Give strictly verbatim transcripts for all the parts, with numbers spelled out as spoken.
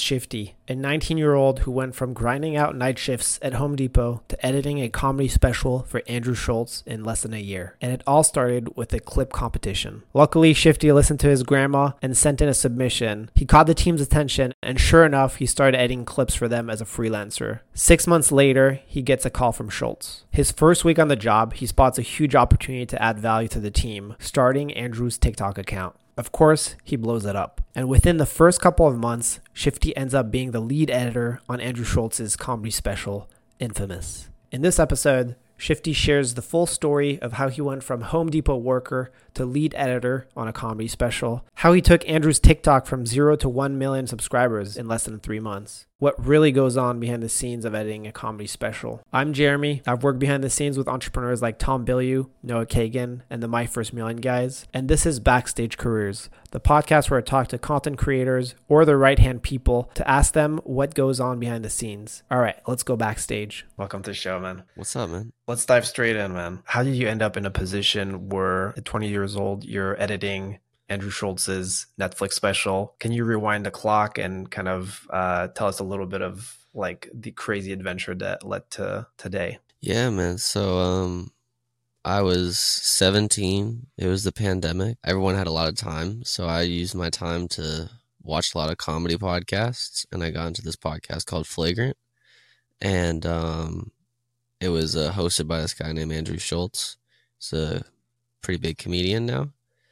Shifty, a nineteen-year-old who went from grinding out night shifts at Home Depot to editing a comedy special for Andrew Schulz in less than a year. And it all started with a clip competition. Luckily, Shifty listened to his grandma and sent in a submission. He caught the team's attention, and sure enough, he started editing clips for them as a freelancer. Six months later, he gets a call from Schulz. His first week on the job, he spots a huge opportunity to add value to the team, starting Andrew's TikTok account. Of course, he blows it up. And within the first couple of months, Shifty ends up being the lead editor on Andrew Schulz's comedy special, Infamous. In this episode, Shifty shares the full story of how he went from Home Depot worker to lead editor on a comedy special, how he took Andrew's TikTok from zero to one million subscribers in less than three months, what really goes on behind the scenes of editing a comedy special. I'm Jeremy. I've worked behind the scenes with entrepreneurs like Tom Bilyeu, Noah Kagan, and the My First Million guys, and this is Backstage Careers, the podcast where I talk to content creators or their right-hand people to ask them what goes on behind the scenes. All right, let's go backstage. Welcome to the show, man. What's up, man? Let's dive straight in, man. How did you end up in a position where at twenty years old, you're editing Andrew Schulz's Netflix special? Can you rewind the clock and kind of uh, tell us a little bit of like the crazy adventure that led to today? Yeah, man. So um, I was seventeen. It was the pandemic. Everyone had a lot of time. So I used my time to watch a lot of comedy podcasts. And I got into this podcast called Flagrant. And um, it was uh, hosted by this guy named Andrew Schulz. He's a pretty big comedian now.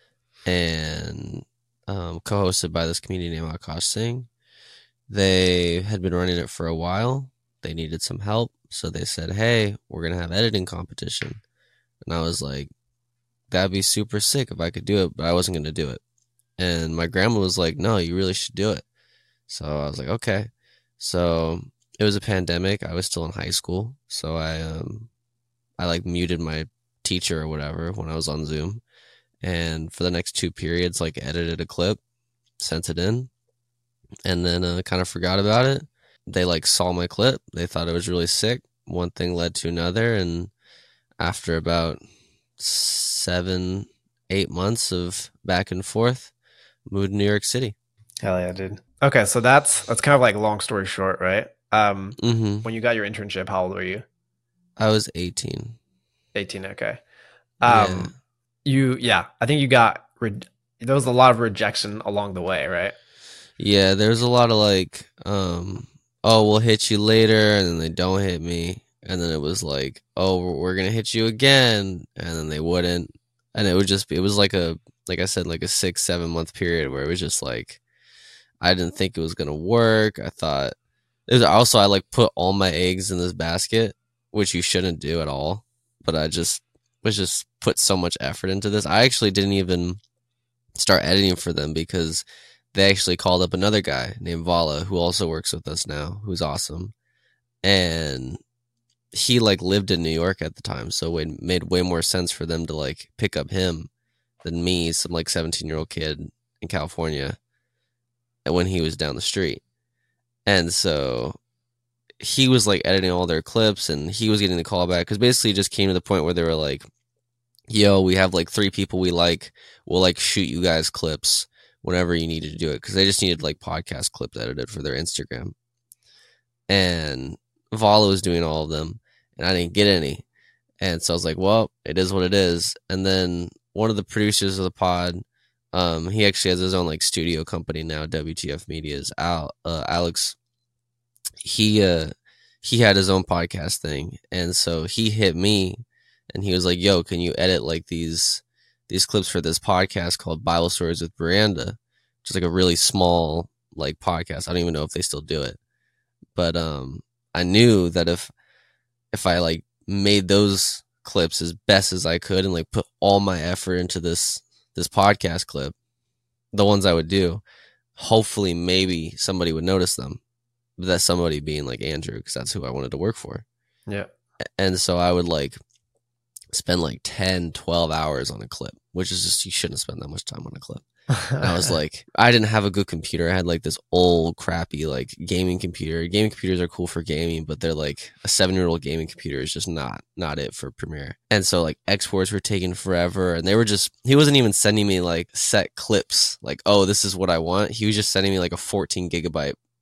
And um, co-hosted by this comedian named Akash Singh. They had been running it for a while. They needed some help. So they said, hey, we're going to have editing competition. And I was like, that'd be super sick if I could do it, but I wasn't going to do it. And my grandma was like, no, you really should do it. So I was like, okay. So it was a pandemic. I was still in high school. So I, um, I like muted my teacher or whatever when I was on Zoom. And for the next two periods, like edited a clip, sent it in, and then uh, kind of forgot about it. They like saw my clip. They thought it was really sick. One thing led to another. And after about seven, eight months of back and forth, moved to New York City. Hell yeah, dude. Okay, so that's that's kind of like long story short, right? Um, Mm-hmm. When you got your internship, how old were you? I was eighteen. eighteen, okay. Um, Yeah. You, yeah, I think you got, re- there was a lot of rejection along the way, right? Yeah, there's a lot of like, um, oh, we'll hit you later, and then they don't hit me. And then it was like, oh, we're going to hit you again. And then they wouldn't. And it would just be, it was like a, like I said, like a six, seven month period where it was just like, I didn't think it was going to work. I thought, it was also, I like put all my eggs in this basket, which you shouldn't do at all. But I just was just put so much effort into this. I actually didn't even start editing for them because they actually called up another guy named Vala, who also works with us now, who's awesome. And he like lived in New York at the time, so it made way more sense for them to like pick up him than me, some like seventeen year old kid in California, when he was down the street. And so he was like editing all their clips, and he was getting the call back because basically it just came to the point where they were like, yo, we have like three people we like, we'll like shoot you guys clips whenever you needed to do it, because they just needed like podcast clips edited for their Instagram. And Vala was doing all of them, and I didn't get any. And so I was like, well, it is what it is. And then one of the producers of the pod, um, he actually has his own like studio company now, W T F Media's Al, uh, Alex. He uh he had his own podcast thing, and so he hit me, and he was like, "Yo, can you edit like these these clips for this podcast called Bible Stories with Miranda, which is like a really small like podcast. I don't even know if they still do it, but um, I knew that if if I like made those clips as best as I could and like put all my effort into this this podcast clip, the ones I would do, hopefully maybe somebody would notice them." But that somebody being like Andrew, because that's who I wanted to work for. Yeah. And so I would like spend like ten, twelve hours on a clip, which is just, you shouldn't spend that much time on a clip. And I was like, I didn't have a good computer. I had like this old crappy like gaming computer. Gaming computers are cool for gaming, but they're like a seven year old gaming computer is just not, not it for Premiere. And so like exports were taking forever, and they were just, he wasn't even sending me like set clips. Like, oh, this is what I want. He was just sending me like a fourteen gigabyte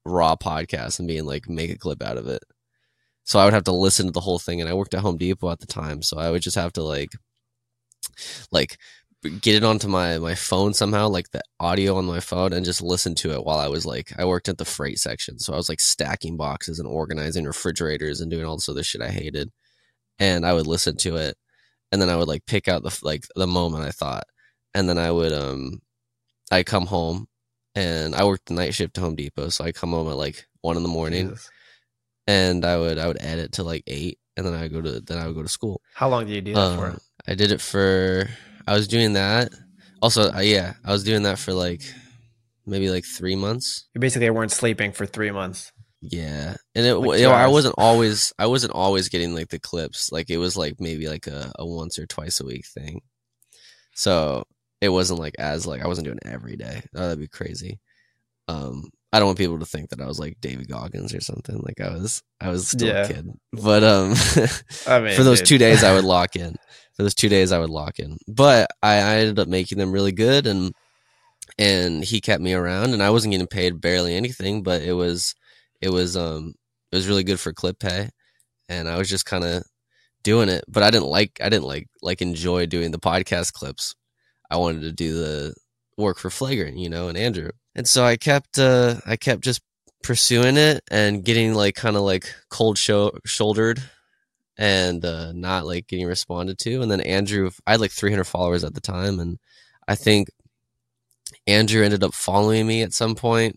raw podcast and being like, make a clip out of it. So I would have to listen to the whole thing, and I worked at Home Depot at the time, so I would just have to like, like get it onto my, my phone somehow, like the audio on my phone, and just listen to it while I was like, I worked at the freight section, so I was like stacking boxes and organizing refrigerators and doing all this other shit I hated, and I would listen to it, and then I would like pick out the like the moment I thought, and then I would um, I come home, and I worked the night shift to Home Depot, so I come home at like one in the morning. Jesus. And I would I would edit to like eight, and then I would go to then I would go to school. How long did you do that uh, for? I did it for. I was doing that. Also, uh, yeah, I was doing that for like maybe like three months. You basically weren't sleeping for three months. Yeah, and it like you know, I wasn't always I wasn't always getting like the clips. Like it was like maybe like a, a once or twice a week thing. So it wasn't like as like I wasn't doing it every day. Oh, that'd be crazy. Um. I don't want people to think that I was like David Goggins or something. Like I was, I was still yeah. a kid. But um, I mean, for those dude. two days, I would lock in. For those two days, I would lock in. But I, I ended up making them really good, and and he kept me around, and I wasn't getting paid barely anything, but it was, it was um, it was really good for clip pay, and I was just kind of doing it. But I didn't like, I didn't like like enjoy doing the podcast clips. I wanted to do the work for Flagrant, you know, and Andrew. And so I kept, uh, I kept just pursuing it and getting like kind of like cold show- shouldered and uh, not like getting responded to. And then Andrew, I had like three hundred followers at the time, and I think Andrew ended up following me at some point,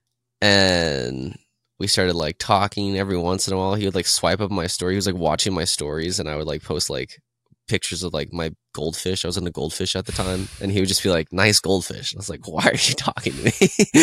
and we started like talking every once in a while. He would like swipe up my story. He was like watching my stories, and I would like post like pictures of like my goldfish. I was into goldfish at the time, and he would just be like, nice goldfish. And I was like, why are you talking to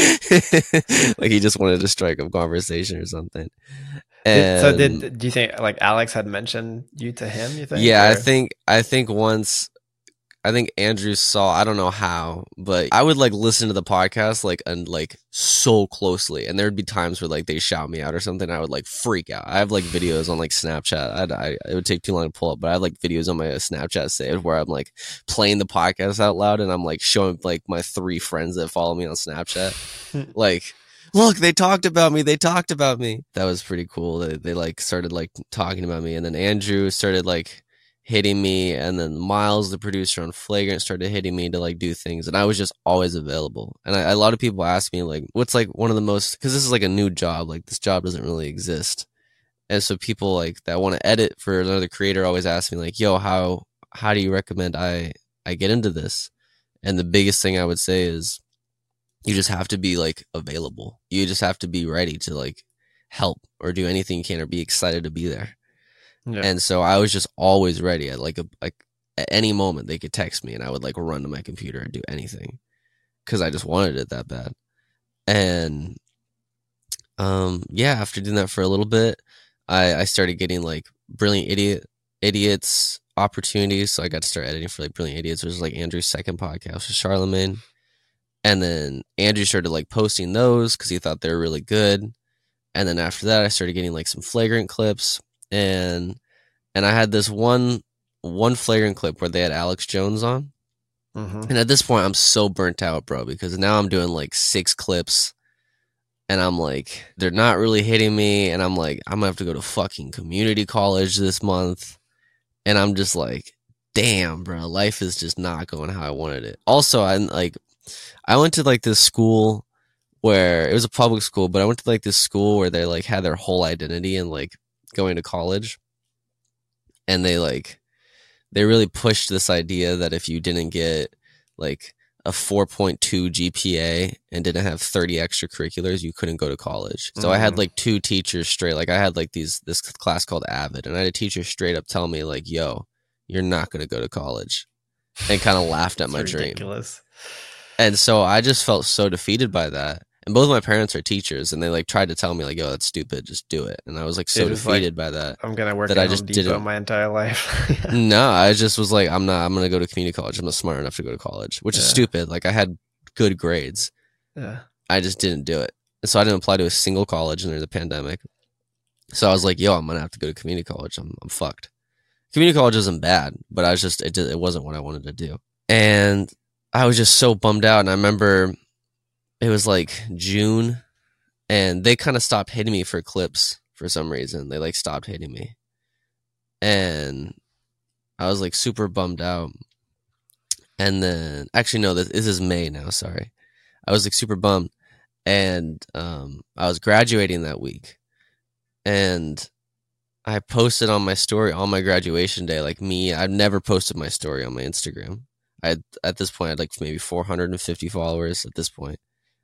me? Like he just wanted to strike up conversation or something. And so did do you think like Alex had mentioned you to him, you think? Yeah, or? I think I think once I think Andrew saw, I don't know how, but I would like listen to the podcast like and like so closely, and there'd be times where like they shout me out or something, and I would like freak out. I have like videos on like Snapchat. I'd, I it would take too long to pull up, but I have like videos on my Snapchat saved where I'm like playing the podcast out loud, and I'm like showing like my three friends that follow me on Snapchat, like, look, they talked about me. They talked about me. That was pretty cool. They they like started like talking about me, and then Andrew started like hitting me, and then Miles, the producer on Flagrant, started hitting me to like do things, and I was just always available. And I, a lot of people ask me like, what's like one of the most, because this is like a new job, like this job doesn't really exist, and so people like that want to edit for another creator always ask me like, yo, how how do you recommend I I get into this? And the biggest thing I would say is you just have to be like available. You just have to be ready to like help or do anything you can, or be excited to be there. Yeah. And so I was just always ready. At like a like at any moment they could text me, and I would like run to my computer and do anything because I just wanted it that bad. And um, yeah, after doing that for a little bit, I, I started getting like Brilliant Idiot Idiots opportunities. So I got to start editing for like Brilliant Idiots, which was like Andrew's second podcast with Charlemagne. And then Andrew started like posting those because he thought they were really good. And then after that, I started getting like some Flagrant clips. And and I had this one one Flagrant clip where they had Alex Jones on. Mm-hmm. And at this point, I'm so burnt out, bro, because now I'm doing like six clips. And I'm like, they're not really hitting me. And I'm like, I'm going to have to go to fucking community college this month. And I'm just like, damn, bro, life is just not going how I wanted it. Also, I'm like, I went to like this school where it was a public school, but I went to like this school where they like had their whole identity in like going to college. And they like, they really pushed this idea that if you didn't get like a four point two G P A and didn't have thirty extracurriculars, you couldn't go to college. So mm. I had like two teachers straight, like I had like these, this class called Avid, and I had a teacher straight up tell me like, yo, you're not going to go to college, and kind of laughed at my ridiculous. dream. And so I just felt so defeated by that. And both of my parents are teachers, and they like tried to tell me like, yo, that's stupid, just do it. And I was like so defeated like, by that. I'm going to work that at I just Home Depot didn't my entire life. No, I just was like, I'm not, I'm going to go to community college. I'm not smart enough to go to college, which yeah. is stupid. Like I had good grades. Yeah. I just didn't do it. And so I didn't apply to a single college under the pandemic. So I was like, yo, I'm going to have to go to community college. I'm, I'm fucked. Community college isn't bad, but I was just, it, it wasn't what I wanted to do. And I was just so bummed out. And I remember it was like June, and they kind of stopped hitting me for clips for some reason. They like stopped hitting me, and I was like super bummed out. And then actually no, this, this is May now. Sorry, I was like super bummed, and um, I was graduating that week, and I posted on my story on my graduation day, like me. I've never posted my story on my Instagram. I had, at this point, I had like maybe four hundred fifty followers at this point.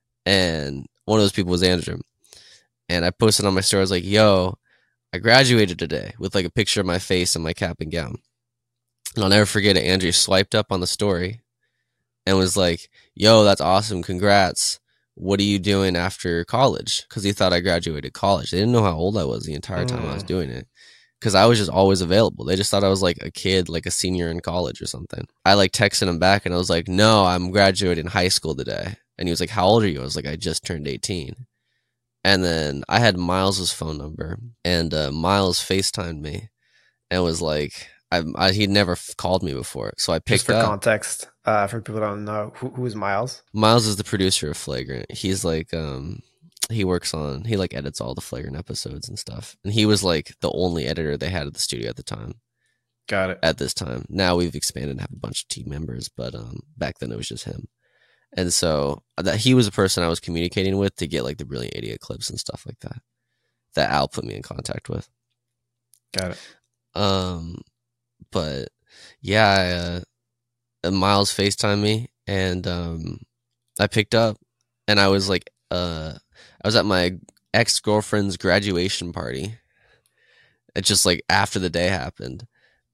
And one of those people was Andrew. And I posted on my story, I was like, yo, I graduated today, with like a picture of my face and my cap and gown. And I'll never forget it. Andrew swiped up on the story and was like, yo, that's awesome. Congrats. What are you doing after college? Because he thought I graduated college. They didn't know how old I was the entire time mm. I was doing it. Because I was just always available. They just thought I was like a kid, like a senior in college or something. I like texted him back and I was like, no, I'm graduating high school today. And he was like, how old are you? I was like, I just turned eighteen. And then I had Miles's phone number, and uh, Miles FaceTimed me and was like, I, I, he'd never f- called me before. So I picked Just for up. context, uh, for people who don't know, who, who is Miles? Miles is the producer of Flagrant. He's like, um, he works on, he like edits all the Flagrant episodes and stuff. And he was like the only editor they had at the studio at the time. Got it. At this time. Now we've expanded and have a bunch of team members, but um, back then it was just him. And so that he was the person I was communicating with to get like the Brilliant Idiot clips and stuff like that, that Al put me in contact with. Got it. Um, but yeah, I, uh, Miles FaceTimed me, and um, I picked up, and I was like, uh, I was at my ex-girlfriend's graduation party. It's just like after the day happened,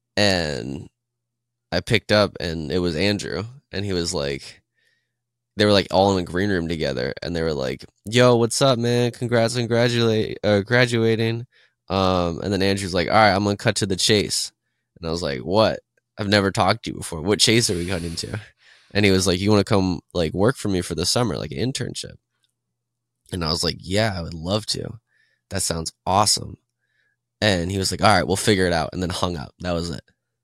and I picked up, and it was Andrew, and he was like, they were like all in a green room together, and they were like, yo, what's up, man? Congrats on graduate, uh, graduating. Um, and then Andrew's like, all right, I'm going to cut to the chase. And I was like, what? I've never talked to you before. What chase are we cutting to? And he was like, you want to come like work for me for the summer, like an internship? And I was like, yeah, I would love to. That sounds awesome. And he was like, all right, we'll figure it out. And then hung up. That was it.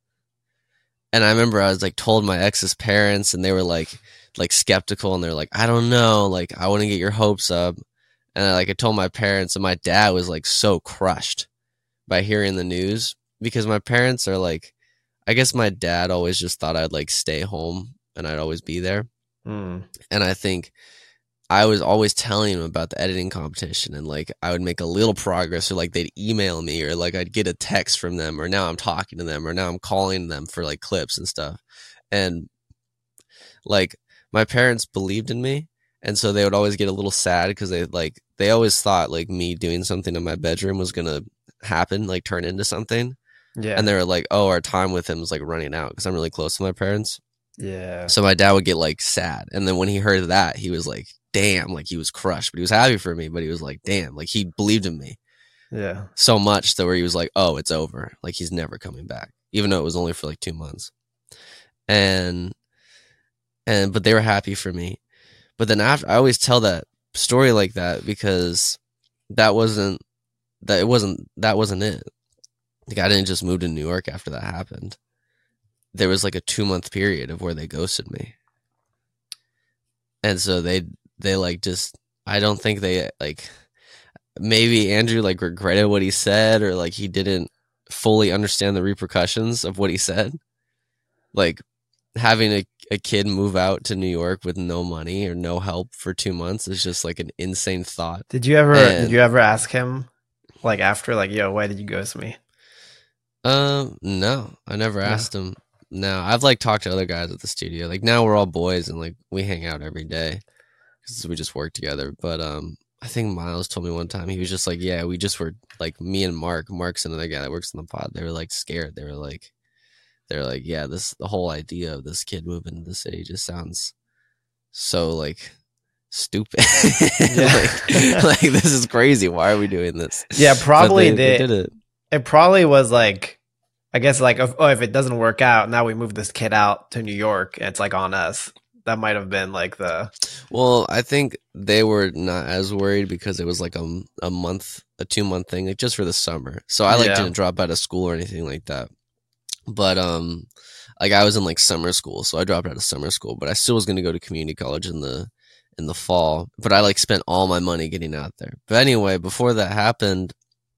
And I remember I was like told my ex's parents, and they were like, like skeptical, and they're like, I don't know, like I wouldn't get your hopes up. And I like I told my parents, and my dad was like so crushed by hearing the news, because my parents are like, I guess my dad always just thought I'd like stay home and I'd always be there. Mm. And I think I was always telling him about the editing competition, and like I would make a little progress, or like they'd email me, or like I'd get a text from them, or now I'm talking to them, or now I'm calling them for like clips and stuff. And like my parents believed in me, and so they would always get a little sad, because they like they always thought like me doing something in my bedroom was gonna happen, like turn into something. Yeah. And they were like, oh, our time with him is like running out, because I'm really close to my parents. Yeah. So my dad would get like sad, and then when he heard that, he was like, damn, like he was crushed, but he was happy for me, but he was like, damn, like he believed in me. Yeah. So much that where he was like, oh, it's over, like he's never coming back, even though it was only for like two months. And and but they were happy for me. But then after, I always tell that story like that, because that wasn't that it wasn't that wasn't it. Like I didn't just move to New York after that happened. There was like a two month period of where they ghosted me. And so they they like just, I don't think they like, maybe Andrew like regretted what he said, or like he didn't fully understand the repercussions of what he said. Like having a, a kid move out to New York with no money or no help for two months is just like an insane thought. Did you ever and, did you ever ask him like after, like, yo, why did you ghost me? Um, no, I never no. asked him. No, I've like talked to other guys at the studio. Like now we're all boys, and like we hang out every day because we just work together. But um, I think Miles told me one time, he was just like, yeah, we just were like, me and Mark, Mark's another guy that works in the pod. They were like scared. They were like, they're like, yeah, this, the whole idea of this kid moving to the city just sounds so like stupid. like, like this is crazy. Why are we doing this? Yeah, probably they, they, they did it. It probably was like, I guess like, if, oh, if it doesn't work out, now we move this kid out to New York, and it's like on us. That might have been like the. Well, I think they were not as worried because it was like a, a month, a two month thing, like just for the summer. So I like yeah. didn't drop out of school or anything like that. But um, like I was in like summer school, so I dropped out of summer school. But I still was going to go to community college in the in the fall, but I like spent all my money getting out there. But anyway, before that happened,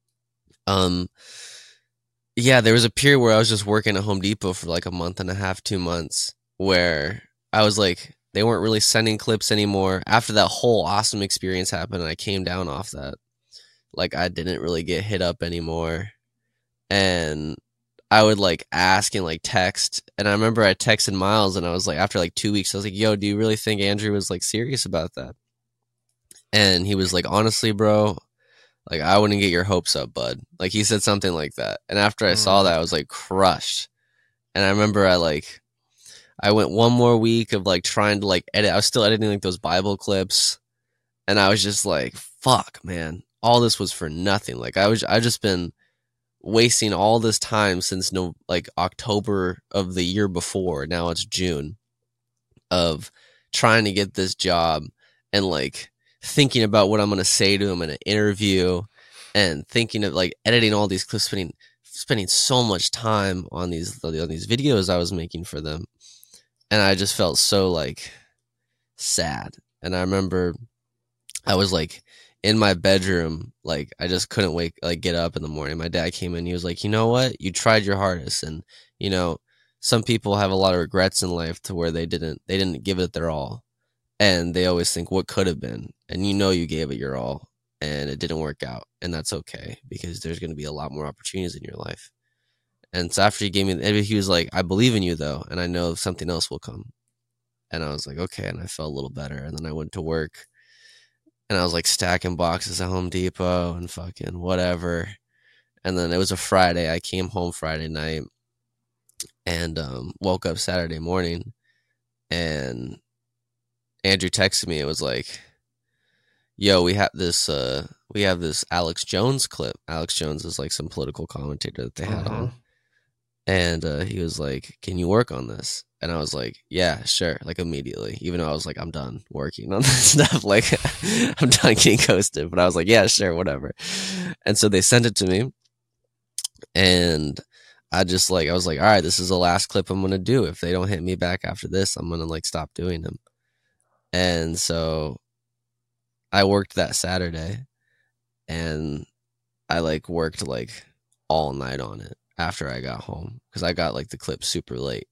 um, yeah, there was a period where I was just working at Home Depot for like a month and a half, two months, where I was like, they weren't really sending clips anymore. After that whole awesome experience happened, and I came down off that, like I didn't really get hit up anymore. And I would like ask and like text. And I remember I texted Miles and I was like, after like two weeks, I was like, yo, do you really think Andrew was like serious about that? And he was like, honestly, bro, like I wouldn't get your hopes up, bud. Like he said something like that. And after I mm. saw that, I was like crushed. And I remember I like, I went one more week of like trying to like edit. I was still editing like those Bible clips. And I was just like, fuck, man, all this was for nothing. Like I was, I just been wasting all this time since no like October of the year before. Now it's June of trying to get this job and like thinking about what I'm going to say to him in an interview and thinking of like editing all these clips, spending, spending so much time on these, on these videos I was making for them. And I just felt so like sad. And I remember I was like in my bedroom, like I just couldn't wake, like get up in the morning. My dad came in, he was like, you know what? You tried your hardest. And, you know, some people have a lot of regrets in life to where they didn't, they didn't give it their all. And they always think what could have been. And you know, you gave it your all and it didn't work out. And that's okay because there's going to be a lot more opportunities in your life. And so after he gave me, he was like, I believe in you though. And I know something else will come. And I was like, okay. And I felt a little better. And then I went to work. And I was like stacking boxes at Home Depot and fucking whatever. And then it was a Friday. I came home Friday night and um, woke up Saturday morning. And Andrew texted me. It was like, yo, we have this uh, we have this Alex Jones clip. Alex Jones is like some political commentator that they had uh-huh. on. And uh, he was like, can you work on this? And I was like, yeah, sure. Like immediately, even though I was like, I'm done working on this stuff. Like I'm done getting ghosted, but I was like, yeah, sure. Whatever. And so they sent it to me and I just like, I was like, all right, this is the last clip I'm going to do. If they don't hit me back after this, I'm going to like stop doing them. And so I worked that Saturday and I like worked like all night on it after I got home because I got like the clip super late.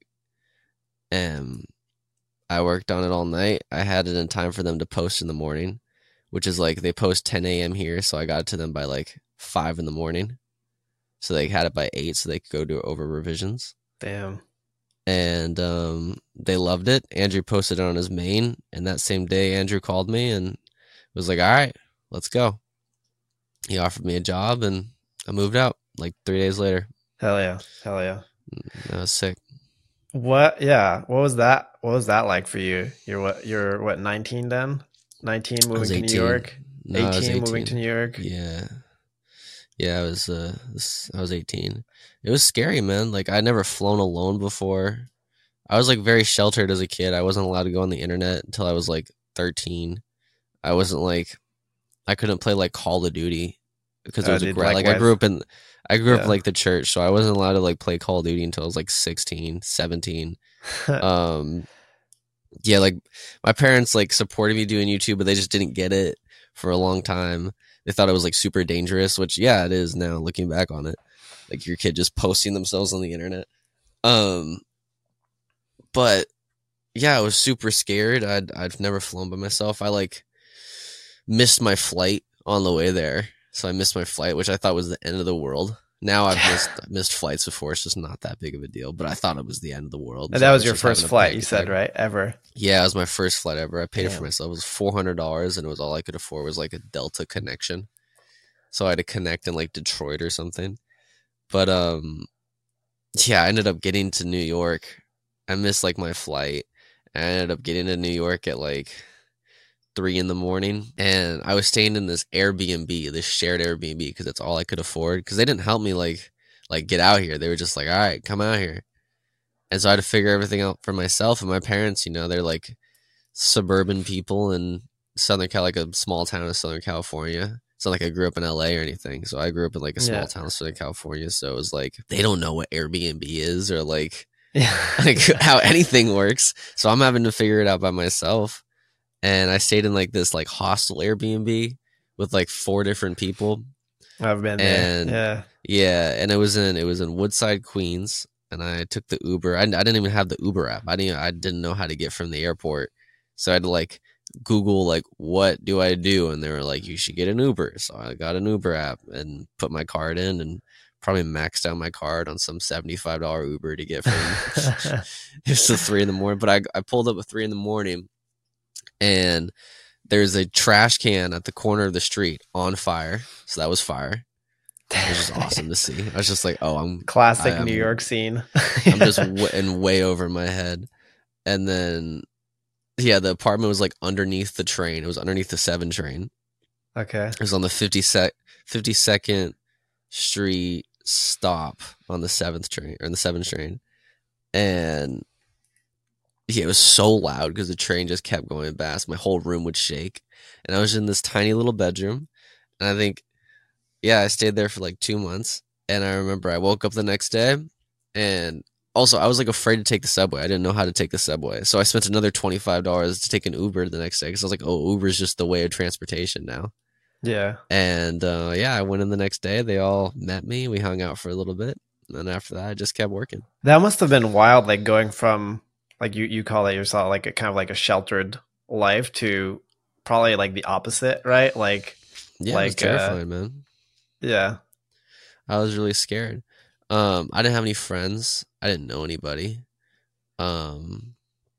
And I worked on it all night. I had it in time for them to post in the morning, which is like they post ten a.m. here. So I got it to them by like five in the morning. So they had it by eight so they could go do over revisions. Damn. And um, they loved it. Andrew posted it on his main. And that same day, Andrew called me and was like, all right, let's go. He offered me a job and I moved out like three days later. Hell yeah. Hell yeah. That was sick. What? Yeah. What was that? What was that like for you? You're what? You're what? nineteen then? nineteen moving to New York. No, eighteen, eighteen moving to New York. Yeah. Yeah. I was. Uh, I was eighteen. It was scary, man. Like I'd never flown alone before. I was like very sheltered as a kid. I wasn't allowed to go on the internet until I was like thirteen. I wasn't like. I couldn't play like Call of Duty because it was a gra- like I grew up in. I grew up yeah. like the church, so I wasn't allowed to like play Call of Duty until I was like sixteen, seventeen. um, yeah, like my parents like supported me doing YouTube, but they just didn't get it for a long time. They thought it was like super dangerous, which yeah, it is now looking back on it. Like your kid just posting themselves on the internet. Um, but yeah, I was super scared. I'd I'd never flown by myself. I like missed my flight on the way there. So I missed my flight, which I thought was the end of the world. Now I've missed missed flights before. It's just not that big of a deal. But I thought it was the end of the world. And that was your first flight, you said, right? Ever? Yeah, it was my first flight ever. I paid yeah. it for myself. It was four hundred dollars, and it was all I could afford was like a Delta connection. So I had to connect in like Detroit or something. But um, yeah, I ended up getting to New York. I missed like my flight. I ended up getting to New York at like three in the morning, and I was staying in this Airbnb, this shared Airbnb, because that's all I could afford. Because they didn't help me like like get out here. They were just like, all right, come out here. And so I had to figure everything out for myself. And my parents, you know, they're like suburban people in Southern Cal, like a small town of Southern California. It's not like I grew up in L A or anything. So I grew up in like a small yeah. town of Southern California. So it was like they don't know what Airbnb is or like, like how anything works. So I'm having to figure it out by myself. and I stayed in like this like hostel Airbnb with like four different people. I've been there. And Yeah. yeah, and it was in it was in Woodside, Queens, and I took the Uber. I, I didn't even have the Uber app. I didn't I didn't know how to get from the airport, so I had to like Google like what do I do, and they were like you should get an Uber. So I got an Uber app and put my card in, and probably maxed out my card on some seventy-five dollars Uber to get from. It was still three in the morning, but I I pulled up at three in the morning, and there's a trash can at the corner of the street on fire. So that was fire. It was just awesome to see. I was just like, oh, I'm classic I, I'm, New York scene. I'm just w- and way over my head. And then, yeah, the apartment was like underneath the train. It was underneath the seven train. Okay. It was on the fifty-second Street stop on the seventh train or the seventh train. And yeah, it was so loud because the train just kept going past. My whole room would shake. And I was in this tiny little bedroom. And I think, yeah, I stayed there for like two months. And I remember I woke up the next day. And also, I was like afraid to take the subway. I didn't know how to take the subway. So I spent another twenty-five dollars to take an Uber the next day. Because I was like, oh, Uber's just the way of transportation now. Yeah. And uh, yeah, I went in the next day. They all met me. We hung out for a little bit. And then after that, I just kept working. That must have been wild, like going from, like you, you call it yourself, like a kind of like a sheltered life to probably like the opposite, right? Like, yeah, like, it was terrifying, uh, man. Yeah. I was really scared. Um, I didn't have any friends. I didn't know anybody. Um,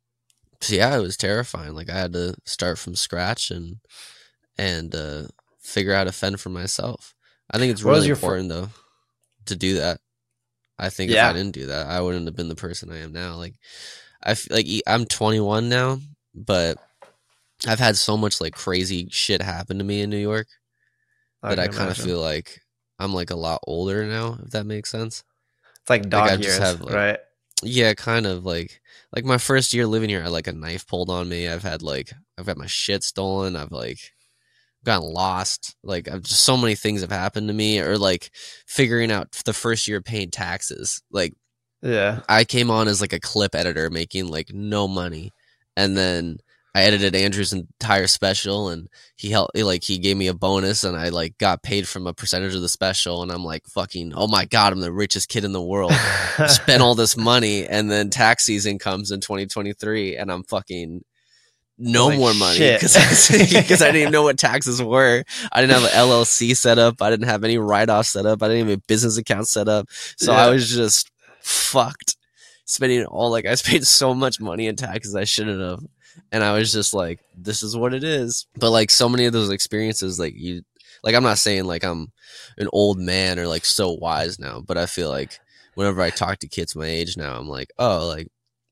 so yeah, it was terrifying. Like I had to start from scratch and, and, uh, figure out how to fend for myself. I think it's What really your important fr- though to do that. I think yeah. if I didn't do that, I wouldn't have been the person I am now. Like I feel like I'm twenty-one now, but I've had so much like crazy shit happen to me in New York I that I kind of feel like I'm like a lot older now, if that makes sense. It's like dog like, years, have, like, right? Yeah, kind of like like my first year living here, I had like a knife pulled on me. I've had like I've had my shit stolen. I've like gotten lost. Like I've just so many things have happened to me, or like figuring out the first year paying taxes. Like yeah, I came on as like a clip editor making like no money, and then I edited Andrew's entire special, and he helped, like he gave me a bonus, and I like got paid from a percentage of the special, and I'm like fucking oh my god, I'm the richest kid in the world. Spent all this money, and then tax season comes in twenty twenty-three, and I'm fucking no like more money because because I didn't even know what taxes were. I didn't have an L L C set up. I didn't have any write-off set up. I didn't even have a business account set up. So yeah. I was just fucked, spending all like I spent so much money in taxes I shouldn't have. And I was just like, this is what it is. But like so many of those experiences, like you, like I'm not saying like I'm an old man or like so wise now, but I feel like whenever I talk to kids my age now, I'm like, oh, like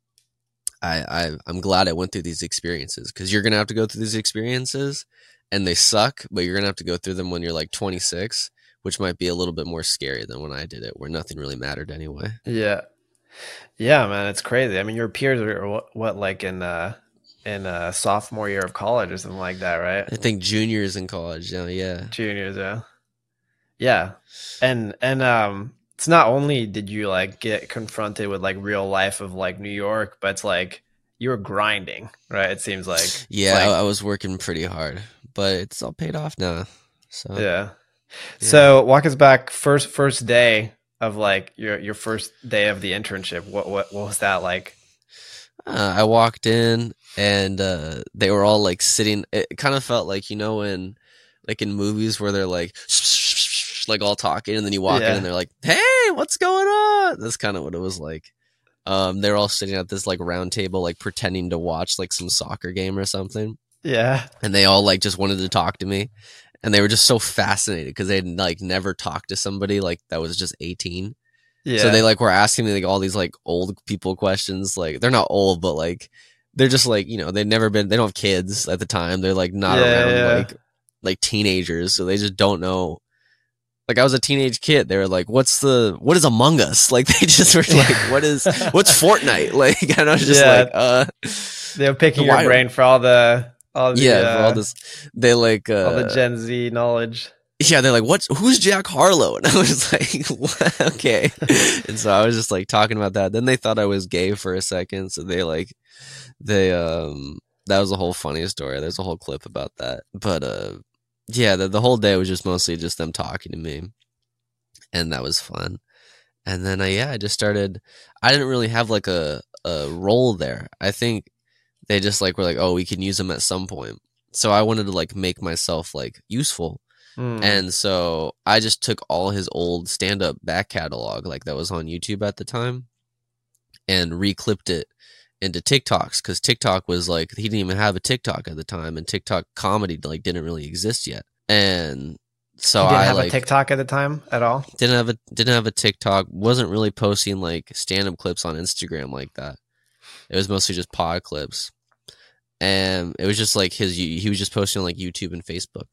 I, I I'm glad I went through these experiences, because you're gonna have to go through these experiences, and they suck, but you're gonna have to go through them when you're like twenty-six, which might be a little bit more scary than when I did it, where nothing really mattered anyway. Yeah, yeah, man, it's crazy. I mean, your peers are what, what like in uh in uh sophomore year of college or something like that, right? I think juniors in college, yeah, yeah, juniors, yeah, yeah, and and um. It's not only did you like get confronted with like real life of like New York, but it's like you were grinding, right? It seems like yeah, like, I, I was working pretty hard, but it's all paid off now. So yeah. yeah. So walk us back first first day of like your your first day of the internship. What what what was that like? Uh, I walked in and uh, they were all like sitting. It kind of felt like, you know, in like in movies where they're like. like all talking, and then you walk yeah. in and they're like, hey, what's going on? That's kind of what it was like. Um, they're all sitting at this like round table, like pretending to watch like some soccer game or something. Yeah. And they all like just wanted to talk to me, and they were just so fascinated because they'd like never talked to somebody like that was just eighteen. Yeah. So they like were asking me like all these like old people questions. Like they're not old, but like they're just like, you know, they've never been, they don't have kids at the time. They're like not yeah, around yeah. like like teenagers, so they just don't know. Like I was a teenage kid. They were like, "What's the what is Among Us?" Like they just were like, "What is what's Fortnite?" Like and I was just yeah. like, "Uh." They were picking your brain for all the all the yeah uh, for all this. They like uh, all the Gen Z knowledge. Yeah, they're like, "What's who's Jack Harlow?" And I was like, what? "Okay." And so I was just like talking about that. Then they thought I was gay for a second, so they like they um that was a whole funny story. There's a whole clip about that. But uh, yeah, the, the whole day was just mostly just them talking to me, and that was fun. And then, uh, yeah, I just started. I didn't really have like a, a role there. I think they just like were like, oh, we can use them at some point. So I wanted to like make myself like useful. Mm. And so I just took all his old stand-up back catalog, like that was on YouTube at the time, and reclipped it into TikToks, because TikTok was like, he didn't even have a TikTok at the time, and TikTok comedy like didn't really exist yet. And so you didn't I have like a TikTok at the time at all. Didn't have a didn't have a TikTok. Wasn't really posting like stand-up clips on Instagram like that. It was mostly just pod clips, and it was just like his. He was just posting on like YouTube and Facebook.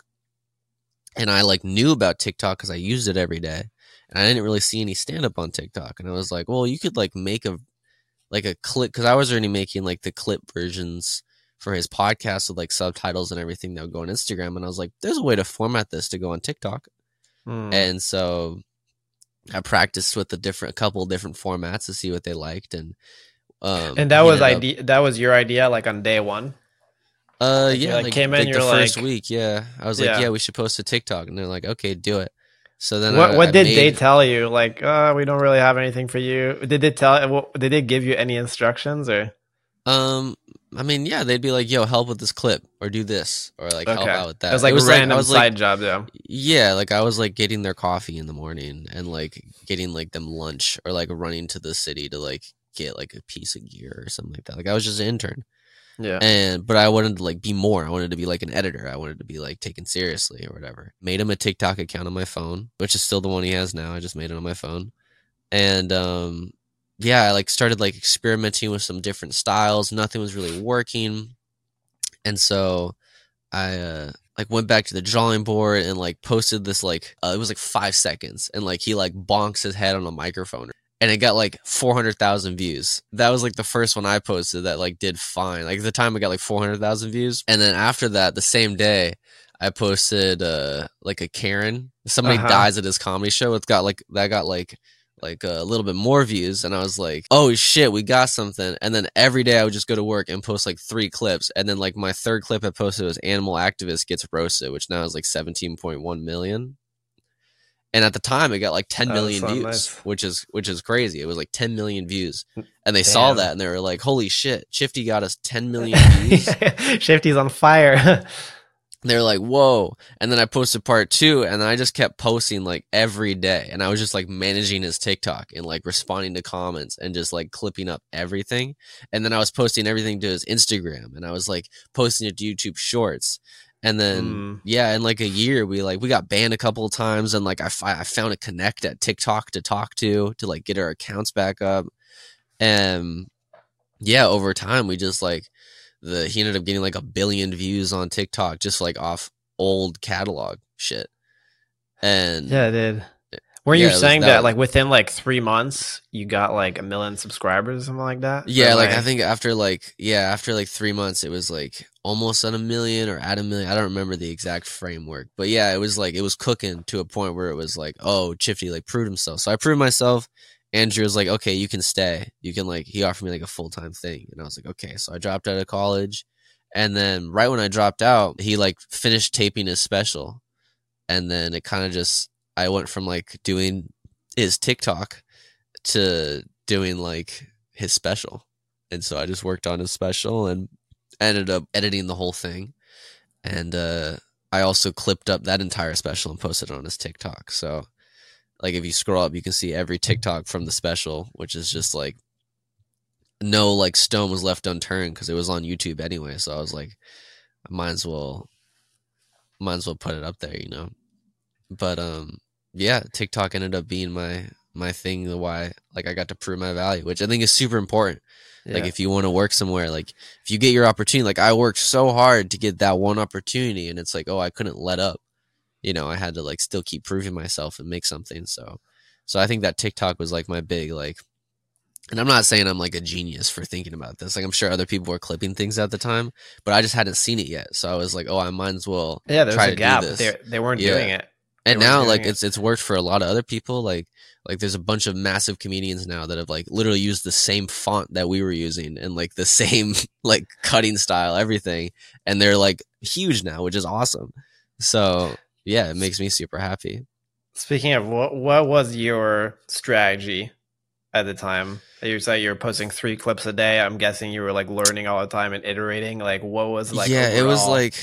And I like knew about TikTok because I used it every day, and I didn't really see any stand-up on TikTok. And I was like, well, you could like make a like a clip, because I was already making like the clip versions for his podcast with like subtitles and everything that would go on Instagram. And I was like, there's a way to format this to go on TikTok. Hmm. And so I practiced with the different, a couple of different formats to see what they liked. And, um, and that was idea. Up, that was your idea, like on day one. Uh, like yeah, like, like, came in, like you're the like, first week. Yeah. I was like, yeah. yeah, we should post a TikTok. And they're like, okay, do it. So then what, I, what I did made, they tell you? Like, uh, we don't really have anything for you. Did they tell, what, did they give you any instructions or? Um, I mean, yeah, they'd be like, yo, help with this clip or do this or like okay. help out with that. It was like it was random like, I was side like, job, yeah. Yeah, like I was like getting their coffee in the morning and like getting like them lunch, or like running to the city to like get like a piece of gear or something like that. Like I was just an intern. Yeah. And but I wanted to like be more. I wanted to be like an editor. I wanted to be like taken seriously or whatever. Made him a TikTok account on my phone, which is still the one he has now. I just made it on my phone. And um yeah, I like started like experimenting with some different styles. Nothing was really working. And so I uh like went back to the drawing board and like posted this like uh, it was like five seconds, and like he like bonks his head on a microphone, and it got like four hundred thousand views. That was like the first one I posted that like did fine. Like at the time I got like four hundred thousand views. And then after that, the same day, I posted uh like a Karen. Somebody uh-huh. dies at his comedy show. It's got like that got like like a little bit more views, and I was like, oh shit, we got something. And then every day I would just go to work and post like three clips, and then like my third clip I posted was animal activist gets roasted, which now is like seventeen point one million. And at the time it got like ten million views, nice. which is which is crazy. It was like ten million views, and they Damn. saw that and they were like, holy shit, Shifty got us ten million views. Shifty's on fire. They're like, whoa. And then I posted part two, and then I just kept posting like every day. And I was just like managing his TikTok and like responding to comments and just like clipping up everything. And then I was posting everything to his Instagram, and I was like posting it to YouTube Shorts. And then, mm. yeah, in like a year, we like, we got banned a couple of times, and like I, I found a connect at TikTok to talk to, to like get our accounts back up. And yeah, over time, we just like, The he ended up getting like a billion views on TikTok just like off old catalog shit. And yeah, it did. Were yeah, you saying that, that like within like three months you got like a million subscribers or something like that? Yeah, like, like I think after like yeah, after like three months it was like almost at a million or at a million. I don't remember the exact framework. But yeah, it was like it was cooking to a point where it was like, oh, Shifty like proved himself. So I proved myself. Andrew was like, okay, you can stay. You can like, he offered me like a full-time thing. And I was like, okay. So I dropped out of college. And then right when I dropped out, he like finished taping his special. And then it kind of just, I went from like doing his TikTok to doing like his special. And so I just worked on his special and ended up editing the whole thing. And uh, I also clipped up that entire special and posted it on his TikTok. So like if you scroll up, you can see every TikTok from the special, which is just like no like stone was left unturned because it was on YouTube anyway. So I was like, I might as well, might as well put it up there, you know. But um, yeah, TikTok ended up being my my thing. The why like I got to prove my value, which I think is super important. Yeah. Like if you want to work somewhere, like if you get your opportunity, like I worked so hard to get that one opportunity, and it's like, oh, I couldn't let up. You know, I had to like still keep proving myself and make something. So, so I think that TikTok was like my big, like, and I'm not saying I'm like a genius for thinking about this. Like I'm sure other people were clipping things at the time, but I just hadn't seen it yet. So I was like, oh, I might as well yeah, there's try a to gap. do this. They they weren't yeah. doing it. And they were now, doing like it. it's it's worked for a lot of other people. Like like there's a bunch of massive comedians now that have like literally used the same font that we were using and like the same like cutting style, everything, and they're like huge now, which is awesome. So yeah, it makes me super happy. Speaking of, what what was your strategy at the time? You say you were posting three clips a day. I'm guessing you were like learning all the time and iterating. Like, what was like Yeah, it was overall? like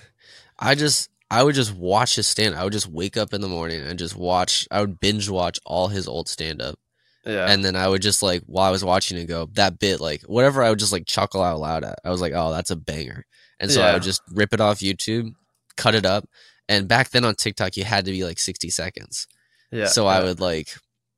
I just I would just watch his stand. I would just wake up in the morning and just watch. I would binge watch all his old stand up. Yeah, And then I would just like while I was watching it go, that bit, like whatever, I would just like chuckle out loud at. I was like, oh, that's a banger. And so I would yeah, just rip it off YouTube, cut it up. And back then on TikTok, you had to be like sixty seconds. yeah, So I yeah. would like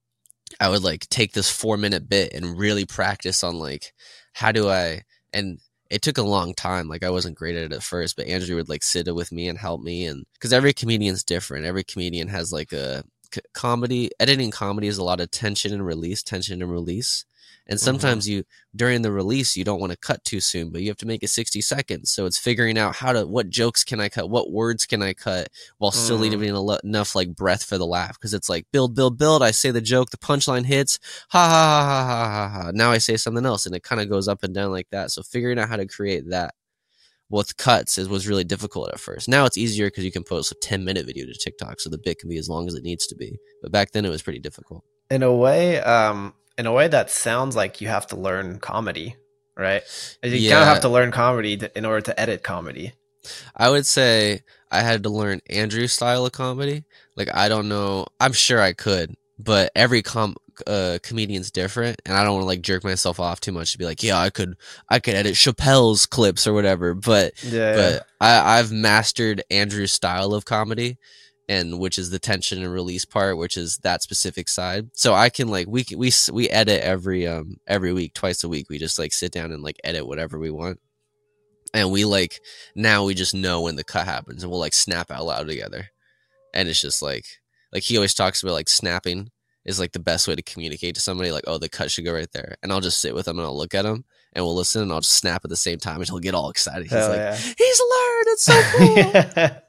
I would like take this four minute bit and really practice on like how do I, and it took a long time. Like I wasn't great at it at first, but Andrew would like sit with me and help me. And because every comedian's different, every comedian has like a c- comedy, editing comedy is a lot of tension and release, tension and release. And sometimes Mhm. you, during the release, you don't want to cut too soon, but you have to make it sixty seconds. So it's figuring out how to, what jokes can I cut? What words can I cut while still Mm. leaving elo- enough like breath for the laugh? Cause it's like build, build, build. I say the joke, the punchline hits, ha ha ha ha ha ha ha. Now I say something else and it kind of goes up and down like that. So figuring out how to create that with cuts is, was really difficult at first. Now it's easier because you can post a ten minute video to TikTok. So the bit can be as long as it needs to be. But back then it was pretty difficult. In a way, um, in a way that sounds like you have to learn comedy, right? You kind Yeah. of have to learn comedy to, in order to edit comedy. I would say I had to learn Andrew's style of comedy. Like, I don't know. I'm sure I could, but every com uh, comedian's different, and I don't want to like jerk myself off too much to be like, yeah, I could, I could edit Chappelle's clips or whatever. But, Yeah, but I, I've mastered Andrew's style of comedy, and which is the tension and release part, which is that specific side. So I can like we we we edit every um every week, twice a week. We just like sit down and like edit whatever we want. And we like now we just know when the cut happens and we'll like snap out loud together. And it's just like like he always talks about like snapping is like the best way to communicate to somebody, like, oh, the cut should go right there. And I'll just sit with him and I'll look at him and we'll listen and I'll just snap at the same time and he'll get all excited. He's Hell like, yeah. he's learned, it's so cool. Yeah.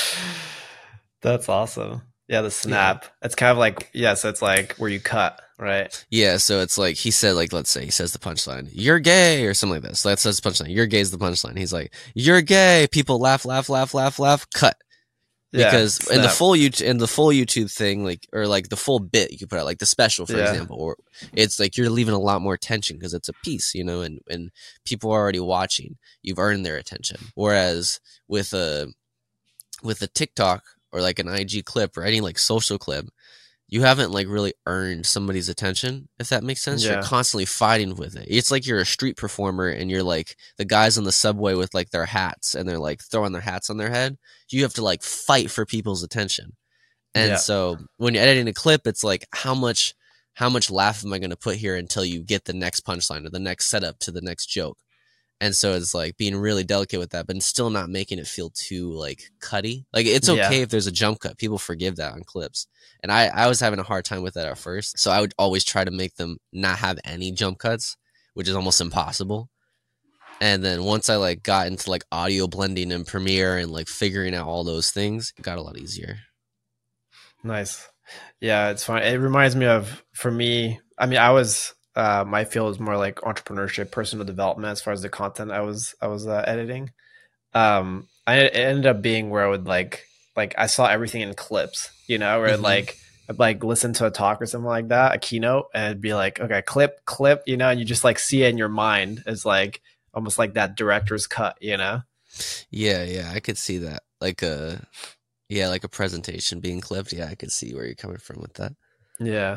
That's awesome. Yeah, the snap. It's kind of like, yeah, so it's like where you cut, right? Yeah, so it's like he said, like, let's say he says the punchline, you're gay, or something like this. So that says the punchline, you're gay is the punchline. He's like, you're gay. People laugh, laugh, laugh, laugh, laugh. Cut. Yeah, Because in the snap. full YouTube, in the full YouTube thing, like, or like the full bit, you could put out like the special, for Yeah. example, or it's like you're leaving a lot more attention because it's a piece, you know, and and people are already watching. You've earned their attention. Whereas with a with a TikTok or like an I G clip or any like social clip, you haven't like really earned somebody's attention, if that makes sense. Yeah. You're constantly fighting with it. It's like you're a street performer and you're like the guys on the subway with like their hats and they're like throwing their hats on their head. You have to like fight for people's attention. And Yeah. so when you're editing a clip, it's like how much how much laugh am I going to put here until you get the next punchline or the next setup to the next joke. And so it's like being really delicate with that, but still not making it feel too like cutty. Like it's okay Yeah. if there's a jump cut. People forgive that on clips. And I, I was having a hard time with that at first. So I would always try to make them not have any jump cuts, which is almost impossible. And then once I like got into like audio blending and Premiere and like figuring out all those things, it got a lot easier. Nice. Yeah, it's fun. It reminds me of, for me, I mean, I was, uh, my field is more like entrepreneurship, personal development as far as the content I was, I was uh, editing. Um, I it ended up being where I would like, like I saw everything in clips, you know, where Mhm. like, I'd like listen to a talk or something like that, a keynote, and it'd be like, okay, clip, clip, you know, and you just like see it in your mind as like, almost like that director's cut, you know? Yeah, yeah, I could see that. Like a, yeah, like a presentation being clipped. Yeah, I could see where you're coming from with that. Yeah.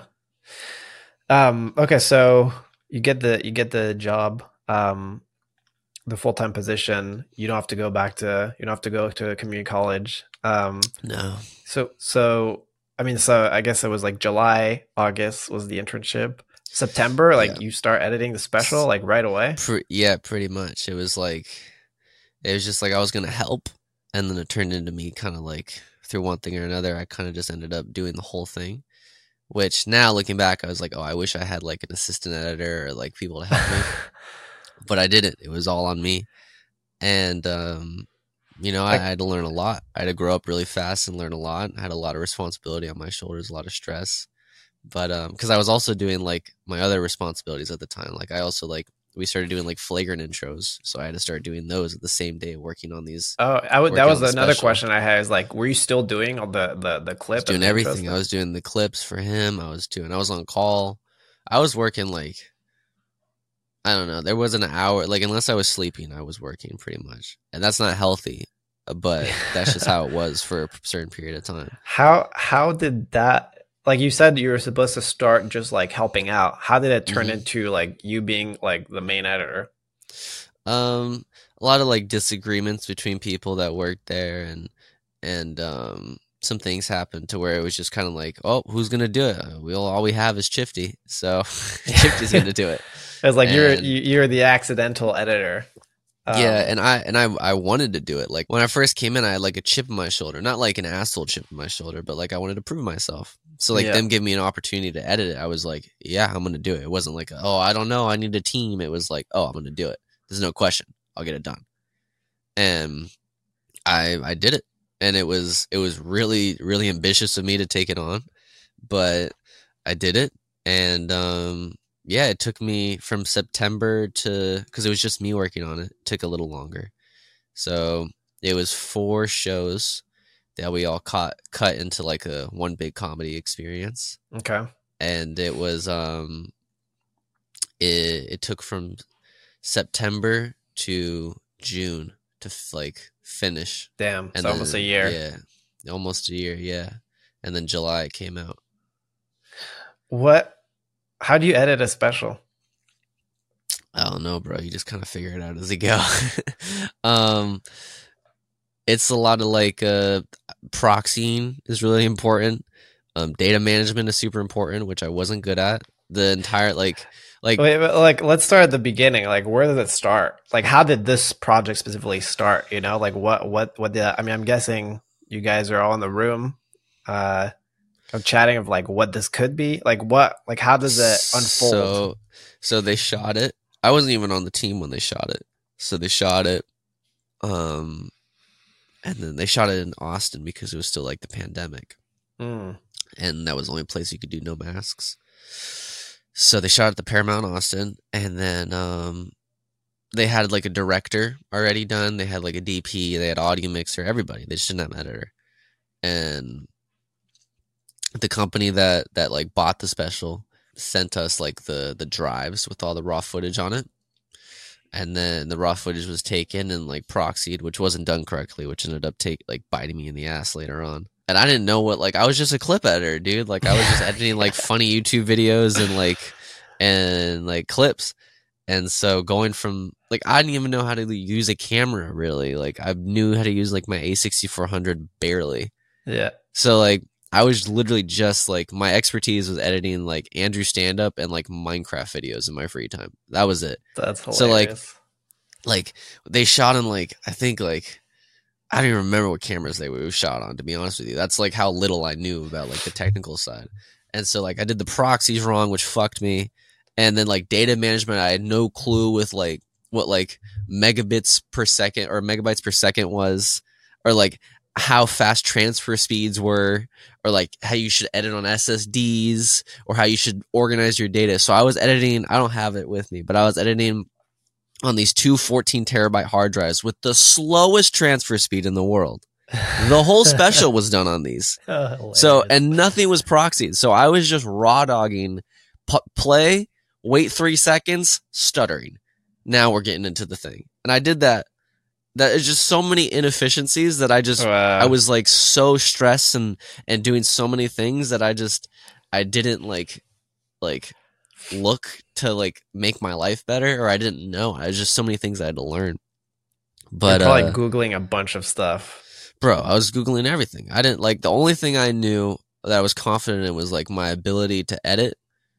Um, okay, so you get the you get the job, um, the full time position. You don't have to go back to you don't have to go to a community college. Um, No. so so I mean, so I guess it was like July, August was the internship. September, like Yeah. you start editing the special like right away. Pre- yeah, pretty much. It was like, it was just like I was going to help. And then it turned into me kind of like through one thing or another. I kind of just ended up doing the whole thing, which now looking back, I was like, oh, I wish I had like an assistant editor or like people to help me. But I didn't. It was all on me. And um, you know, I, Like, I had to learn a lot. I had to grow up really fast and learn a lot. I had a lot of responsibility on my shoulders, a lot of stress. But um, because I was also doing like my other responsibilities at the time. Like I also like we started doing like flagrant intros, so I had to start doing those at the same day, working on these. oh, I would, that Working was on the another special. question I had is like, were you still doing all the, the, the I was clip and doing the intro everything. I stuff? was doing the clips for him. I was doing. I was on call. I was working like I don't know. There was an hour like unless I was sleeping, I was working pretty much, and that's not healthy. But that's just how it was for a certain period of time. How how did that, like you said you were supposed to start just like helping out. How did it turn Mhm. into like you being like the main editor? Um, a lot of like disagreements between people that worked there, and and um, some things happened to where it was just kind of like, oh, who's gonna do it? We all all we have is Chifty, so Chifty's gonna do it. It was like you're And you- you're the accidental editor. yeah, Um, and I and I I wanted to do it. Like when I first came in, I had like a chip in my shoulder, not like an asshole chip in my shoulder, but like I wanted to prove myself. So like Yeah. them giving me an opportunity to edit it, I was like, yeah, I'm gonna do it. It wasn't like, oh, I don't know, I need a team. It was like, oh, I'm gonna do it. There's no question. I'll get it done. And I I did it, and it was it was really really ambitious of me to take it on, but I did it, and um. Yeah, it took me from September to because it was just me working on it. It took a little longer, so it was four shows that we all caught cut into like a one big comedy experience, Okay. and it was um it it took from September to June to f- like finish, Damn. and So almost a then year. yeah, almost a year, yeah, and then July it came out. What? How do you edit a special? I don't know, bro. You just kind of figure it out as you go. um, it's a lot of like uh, proxying is really important. Um, data management is super important, which I wasn't good at. The entire like like Wait, but, like let's start at the beginning. Like where did it start? Like how did this project specifically start? You know, like what what what did I mean? I'm guessing you guys are all in the room, uh, of chatting of like what this could be. Like what? Like how does it unfold? So so they shot it. I wasn't even on the team when they shot it. So they shot it. Um, and then they shot it in Austin because it was still like the pandemic. Mm. And that was the only place you could do no masks. So they shot at the Paramount Austin, and then um, they had like a director already done. They had like a D P, they had audio mixer, everybody. They just didn't have an editor. And the company that that like bought the special sent us like the the drives with all the raw footage on it. And then the raw footage was taken and like proxied, which wasn't done correctly, which ended up take like biting me in the ass later on. And I didn't know what, like, I was just a clip editor, dude. Like, I was just editing like funny YouTube videos and like and like clips. And so going from like I didn't even know how to use a camera really. Like I knew how to use like my A sixty-four hundred barely. Yeah. So like I was literally just like my expertise was editing like Andrew stand up and like Minecraft videos in my free time. That was it. That's hilarious. So like like they shot in like I think like I don't even remember what cameras they were shot on, to be honest with you. That's like how little I knew about like the technical side. And so like I did the proxies wrong, which fucked me. And then like data management, I had no clue with like what like megabits per second or megabytes per second was, or like how fast transfer speeds were, or like how you should edit on S S Ds, or how you should organize your data. So I was editing, I don't have it with me, but I was editing on these two fourteen terabyte hard drives with the slowest transfer speed in the world. The whole special was done on these. Oh, So, and nothing was proxied. So I was just raw dogging, p- play, wait three seconds, stuttering. Now we're getting into the thing. And I did that. That is just so many inefficiencies that I just, wow. I was like so stressed and, and doing so many things that I just, I didn't like, like, look to like make my life better, or I didn't know. I was just so many things I had to learn. But You're probably uh, Googling a bunch of stuff. bro, I was Googling everything. I didn't like the only thing I knew that I was confident in was like my ability to edit.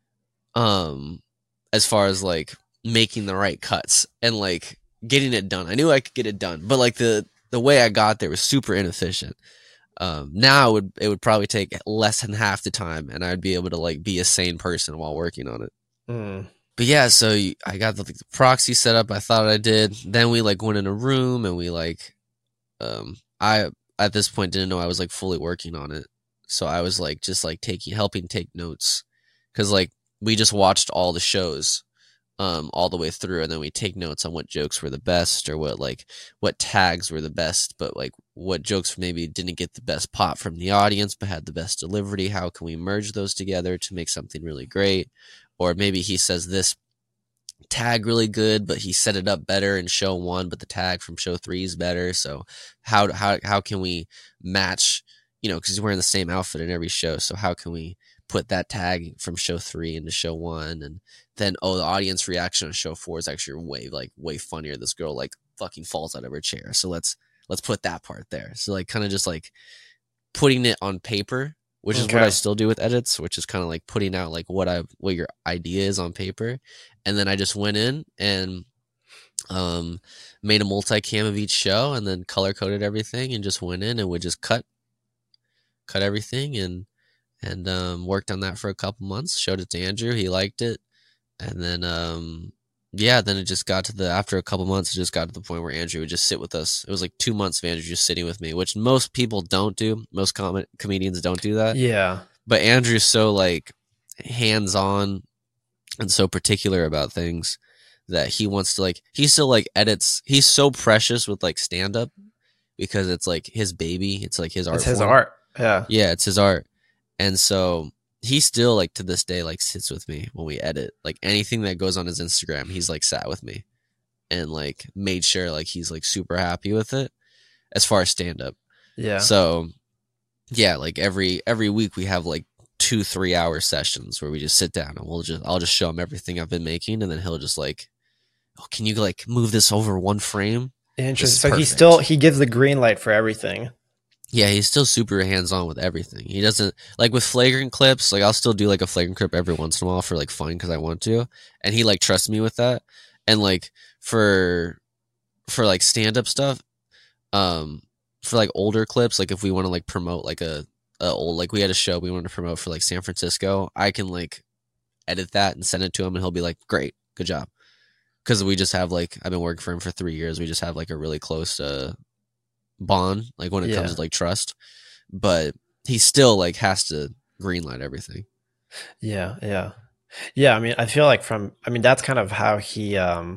Um, as far as like making the right cuts and like getting it done. I knew I could get it done, but like the the way I got there was super inefficient. Um, now it would it would probably take less than half the time, and I'd be able to like be a sane person while working on it. Mm. But yeah, so I got the, the proxy set up. I thought I did. Then we like went in a room and we like um, I at this point didn't know I was like fully working on it, so I was like just like taking helping take notes because like we just watched all the shows um all the way through, and then we take notes on what jokes were the best or what like what tags were the best, but like what jokes maybe didn't get the best pop from the audience but had the best delivery. How can we merge those together to make something really great? Or maybe he says this tag really good, but he set it up better in show one, but the tag from show three is better. So how how how can we match? You know, because he's wearing the same outfit in every show. So how can we put that tag from show three into show one? And then, oh, the audience reaction on show four is actually way like way funnier. This girl like fucking falls out of her chair. So let's let's put that part there. So like kind of just like putting it on paper, which is Okay. what I still do with edits, which is kind of like putting out like what I what your idea is on paper. And then I just went in and um made a multicam of each show and then color coded everything and just went in and would just cut cut everything and and um worked on that for a couple months, showed it to Andrew, he liked it. And then um yeah, then it just got to the after a couple months it just got to the point where Andrew would just sit with us. It was like two months of Andrew just sitting with me, which most people don't do. Most com- comedians don't do that. Yeah. But Andrew's so like hands-on and so particular about things that he wants to like he still like edits. He's so precious with like stand-up because it's like his baby. It's like his art. It's his form. art. Yeah. Yeah, it's his art. And so he still like to this day like sits with me when we edit. Like anything that goes on his Instagram, he's like sat with me and like made sure like he's like super happy with it as far as stand-up. Yeah. So yeah, like every every week we have like two three hour sessions where we just sit down and we'll just I'll just show him everything I've been making, and then he'll just like, oh, can you like move this over one frame? Interesting. So he perfect. still he gives the green light for everything. Yeah, he's still super hands-on with everything. He doesn't like with flagrant clips, like I'll still do like a flagrant clip every once in a while for like fun because I want to, and he like trusts me with that. And like for for like stand-up stuff, um for like older clips, like if we want to like promote like a, a old like we had a show we wanted to promote for like San Francisco, I can like edit that and send it to him and he'll be like, great, good job. Because we just have like I've been working for him for three years. We just have like a really close uh bond like when it Yeah. comes to like trust, but he still like has to greenlight everything. Yeah, yeah. Yeah, I mean, I feel like from I mean that's kind of how he um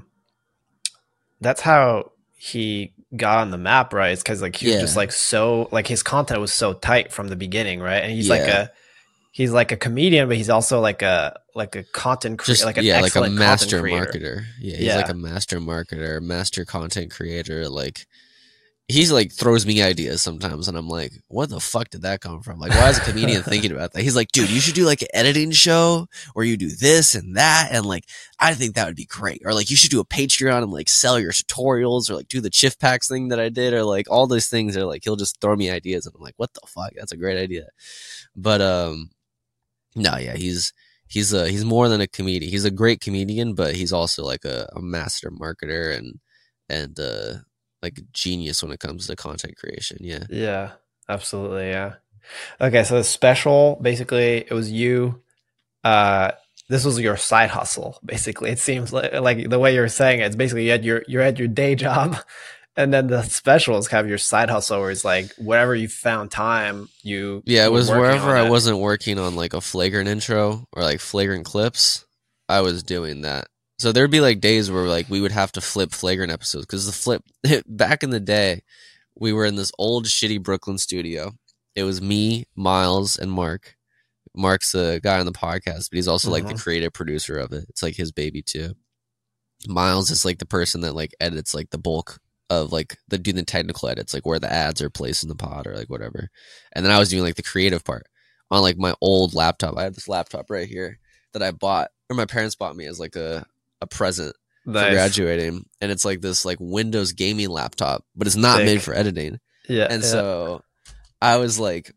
that's how he got on the map, right? It's cuz like he was Yeah. just like so like his content was so tight from the beginning, right? And he's like Yeah. a he's like a comedian, but he's also like a like a content creator, Just like an yeah, like a excellent master content creator. marketer. Yeah, he's Yeah. like a master marketer, master content creator. Like he's like throws me ideas sometimes and I'm like, what the fuck did that come from? Like, why is a comedian thinking about that? He's like, dude, you should do like an editing show where you do this and that, and like I think that would be great. Or like you should do a Patreon and like sell your tutorials, or like do the Chiff Packs thing that I did, or like all those things are like he'll just throw me ideas and I'm like, what the fuck? That's a great idea. But um no, yeah, he's he's a he's more than a comedian. He's a great comedian, but he's also like a, a master marketer and and uh like a genius when it comes to content creation. Yeah. Yeah, absolutely. Yeah. Okay, so the special basically it was you. Uh, this was your side hustle. Basically, it seems like like the way you're saying it, it's basically you had your you had your day job, and then the special is kind of your side hustle, where it's like whatever you found time you. Yeah, it you were was working wherever on I it. wasn't working on like a flagrant intro or like flagrant clips, I was doing that. So there'd be like days where like we would have to flip flagrant episodes because the flip back in the day, we were in this old shitty Brooklyn studio. It was me, Miles, and Mark. Mark's the guy on the podcast, but he's also like the Mhm. creative producer of it. It's like his baby too. Miles is like the person that like edits like the bulk of like the doing the technical edits, like where the ads are placed in the pod or like whatever. And then I was doing like the creative part on like my old laptop. I have this laptop right here that I bought, or my parents bought me as like a, a present for Nice. graduating. And it's like this like Windows gaming laptop, but it's not Sick. made for editing. Yeah, And yeah. so I was like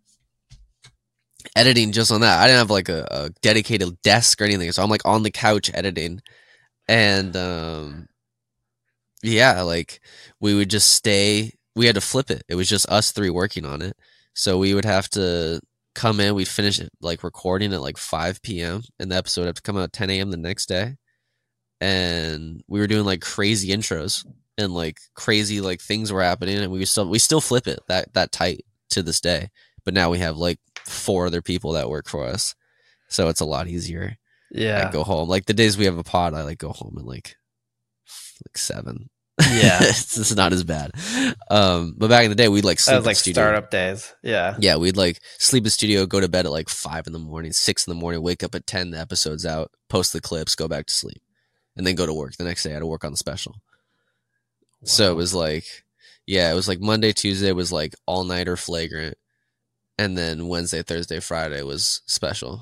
editing just on that. I didn't have like a, a dedicated desk or anything. So I'm like on the couch editing. And um yeah, like we would just stay, we had to flip it. It was just us three working on it. So we would have to come in, we'd finish it like recording at like five p.m. and the episode would have to come out at ten a.m. the next day. And we were doing like crazy intros and like crazy like things were happening, and we still we still flip it that that tight to this day. But now we have like four other people that work for us, so it's a lot easier. Yeah. I go home like the days we have a pod. I like go home at like like seven. Yeah. it's, it's not as bad. Um, but back in the day, we'd like sleep That was in like the studio. startup days. Yeah. Yeah, we'd like sleep in the studio, go to bed at like five in the morning, six in the morning, wake up at ten, the episode's out, post the clips, go back to sleep, and then go to work. The next day I had to work on the special. Wow. So it was like, yeah, it was like Monday, Tuesday was like all nighter flagrant. And then Wednesday, Thursday, Friday was special.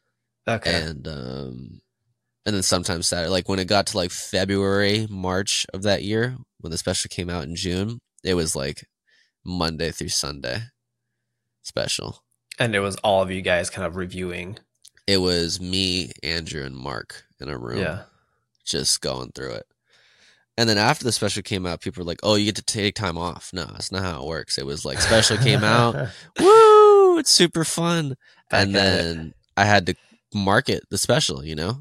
Okay. And, um, and then sometimes Saturday, like when it got to like February, March of that year, when the special came out in June, it was like Monday through Sunday special. And it was all of you guys kind of reviewing. It was me, Andrew, and Mark in a room. Yeah. Just going through it. And then after the special came out, people were like, oh, you get to take time off. No, that's not how it works. It was like special came out. Woo! It's super fun. Back and at then it. I had to market the special, you know?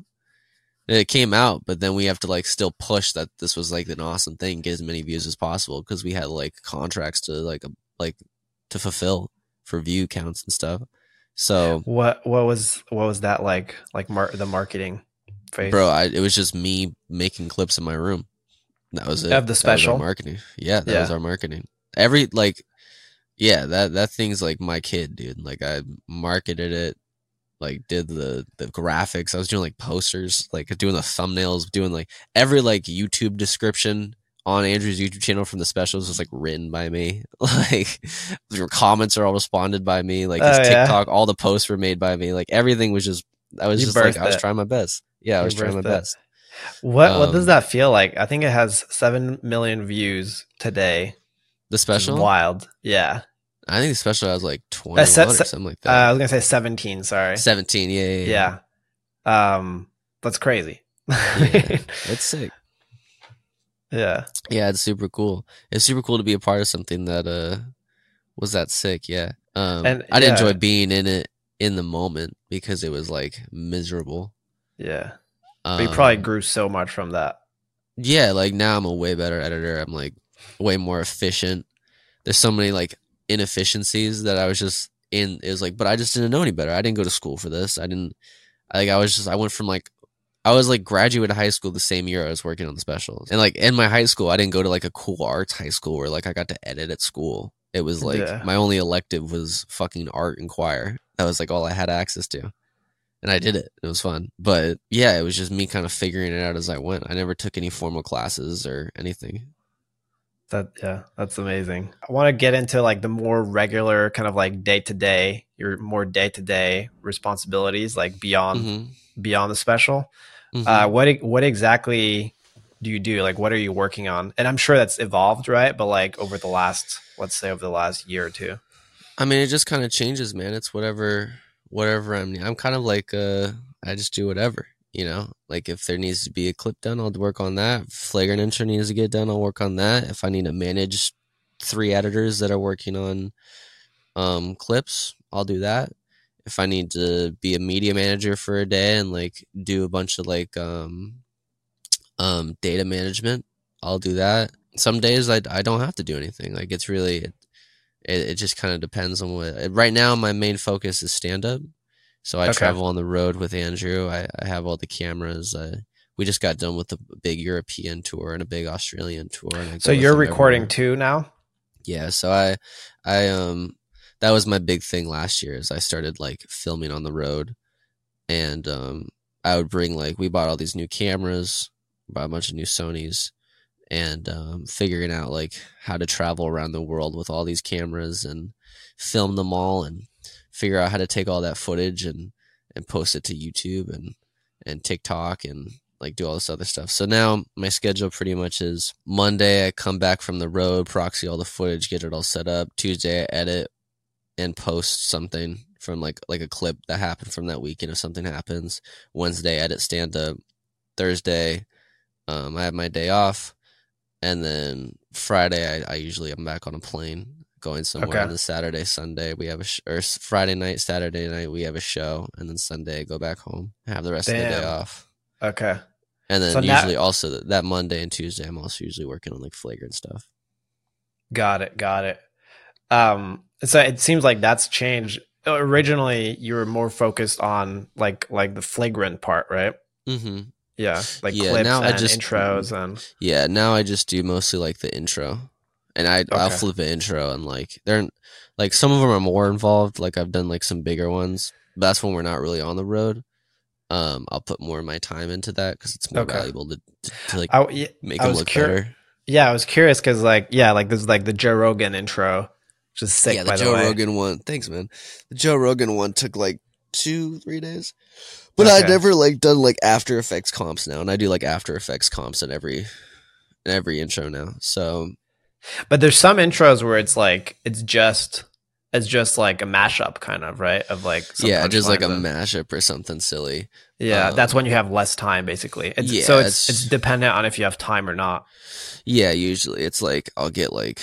It came out, but then we have to like still push that this was like an awesome thing, get as many views as possible, because we had like contracts to like like to fulfill for view counts and stuff. So what what was what was that like? Like mar- the marketing phase, bro, I, it was just me making clips in my room. That was it. Of the special? That was our marketing. Yeah, that Yeah. was our marketing. Every like, yeah, that that thing's like my kid, dude. Like I marketed it. Like did the the graphics. I was doing like posters, like doing the thumbnails, doing like every like YouTube description on Andrew's YouTube channel from the specials was like written by me. Like your comments are all responded by me. Like his Oh, yeah. TikTok, all the posts were made by me. Like everything was just I was You just like birthed I was it. trying my best. Yeah, I You was trying my birthed it. best. What what does Um, that feel like? I think it has seven million views today. The Which is special, wild. Yeah. I think the special has like twenty-one se- or se- something like Uh, that. I was gonna say seventeen. Sorry. Seventeen, yeah, yeah, yeah. Yeah. Um, that's crazy. Yeah. It's sick. Yeah. Yeah, it's super cool. It's super cool to be a part of something that uh was that sick. Yeah. Um, And, I did yeah. enjoy being in it in the moment because it was like miserable. Yeah. Um, But you probably grew so much from that. yeah, like now I'm a way better editor. I'm like way more efficient. There's so many like inefficiencies that I was just in. It was like, but I just didn't know any better. I didn't go to school for this. I didn't. Like I was just. I went from like. I was like graduate high school the same year I was working on the specials, and like in my high school, I didn't go to like a cool arts high school where like I got to edit at school. It was like Yeah. my only elective was fucking art and choir. That was like all I had access to. And I did it. It was fun. But yeah, it was just me kind of figuring it out as I went. I never took any formal classes or anything. That yeah, that's amazing. I want to get into like the more regular kind of like day to day, your more day to day responsibilities, like beyond Mm-hmm. beyond the special. Mm-hmm. Uh, what e- what exactly do you do? Like, what are you working on? And I'm sure that's evolved, right? But like over the last, let's say, over the last year or two. I mean, it just kind of changes, man. It's whatever, whatever I'm. I'm kind of like, uh, I just do whatever, you know. Like if there needs to be a clip done, I'll work on that. If flagrant intro needs to get done, I'll work on that. If I need to manage three editors that are working on um clips, I'll do that. If I need to be a media manager for a day and like do a bunch of like um um data management, I'll do that. Some days I, I don't have to do anything. Like it's really it, it just kind of depends on what. Right now my main focus is stand up. So I Okay. travel on the road with Andrew. I, I have all the cameras. I, we just got done with a big European tour and a big Australian tour. And I go So with you're him recording everywhere. too now? Yeah, so I, I um, that was my big thing last year. Is I started like filming on the road, and um, I would bring like we bought all these new cameras, bought a bunch of new Sonys, and um, figuring out like how to travel around the world with all these cameras and film them all, and figure out how to take all that footage and and post it to YouTube and and TikTok and like do all this other stuff. So now my schedule pretty much is Monday I come back from the road, proxy all the footage, get it all set up. Tuesday I edit and post something from like like a clip that happened from that weekend if something happens. Wednesday edit stand up. Thursday um, I have my day off, and then Friday I, I usually I'm back on a plane going somewhere. Okay. And then Saturday, Sunday we have a sh- or s- Friday night, Saturday night we have a show, and then Sunday I go back home. I have the rest of the day Damn. off. Okay. And then So now, usually also th- that Monday and Tuesday, I'm also usually working on like flagrant stuff. got it, got it. Um, so it seems like that's changed. Originally, you were more focused on like like the flagrant part, right? Mm-hmm. Yeah, like Yeah. clips Now I and just intros and yeah now I just do mostly like the intro, and I I'll okay, flip an intro and like they're like some of them are more involved. Like I've done like some bigger ones. But that's when we're not really on the road. Um, I'll put more of my time into that because it's more okay. valuable to, to, to like I yeah, make I them was look curious. better. Yeah, I was curious because like yeah, like this is like the Joe Rogan intro, which is sick Yeah, the by the Joe way. Rogan one. Thanks, man. The Joe Rogan one took like two, three days. But Okay. I'd never like done like After Effects comps now, and I do like After Effects comps in every in every intro now. So But there's some intros where it's like it's just it's just like a mashup kind of, right? Of like some yeah, just like a punchlines and mashup or something silly. yeah, that's Um, when you have less time basically. It's yeah, so it's it's it's dependent on if you have time or not. yeah. Usually, it's like I'll get like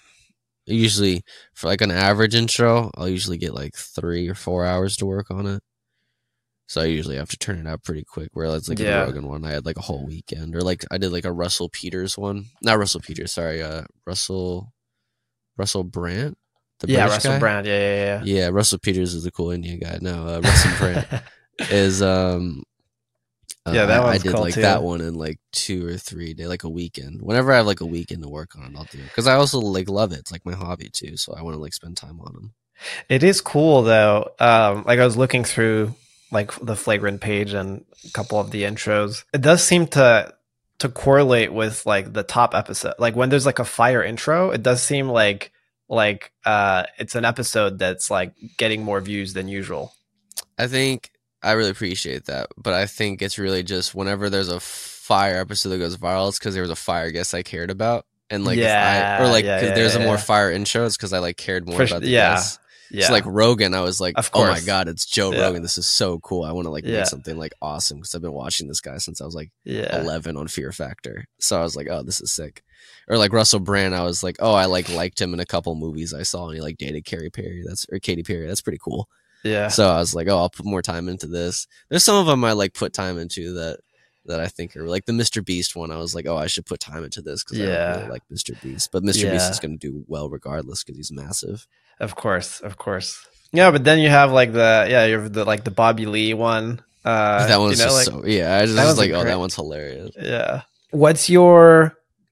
usually for like an average intro, I'll usually get like three or four hours to work on it. So I usually have to turn it out pretty quick. Whereas like in the Yeah. Rogan one, I had like a whole weekend, or like I did like a Russell Peters one. Not Russell Peters, sorry, uh, Russell Russell Brand, the Yeah, British Russell guy. Brand. Yeah, yeah, Yeah, Russell Peters is a cool Indian guy. No, uh, Russell Brand yeah. is um. Uh, Yeah, that I, I one's did cool like too. that one in like two or three days, like a weekend. Whenever I have like a weekend to work on it, I'll do it because I also like love it. It's like my hobby too, so I want to like spend time on them. It is cool though. Um, like I was looking through like the flagrant page and a couple of the intros. It does seem to to correlate with like the top episode. Like when there's like a fire intro, it does seem like like uh it's an episode that's like getting more views than usual. I think I really appreciate that, but I think it's really just whenever there's a fire episode that goes viral, it's because there was a fire guest I cared about, and like if I or Yeah, like yeah, because yeah, there's yeah, a more yeah. fire intro, it's because I like cared more For, about the yeah, guests. yeah. So like Rogan, I was like, Of oh my course. god, it's Joe Yeah. Rogan. This is so cool. I want to like Yeah. make something like awesome because I've been watching this guy since I was like Yeah. eleven on Fear Factor. So I was like, oh, this is sick. Or like Russell Brand, I was like, oh, I like liked him in a couple movies I saw, and he like dated Katy Perry. That's or Katy Perry. That's pretty cool. Yeah. So I was like, oh, I'll put more time into this. There's some of them I like put time into that that I think are like the Mister Beast one. I was like, oh, I should put time into this because I Yeah. don't really like Mister Beast. But Mister Beast Yeah. is going to do well regardless because he's massive. Of course, of course. Yeah, but then you have like the yeah, you have the like the Bobby Lee one. Uh that one's you know, just like, so yeah. I just that was one's a like, oh, great- that one's hilarious. Yeah. What's your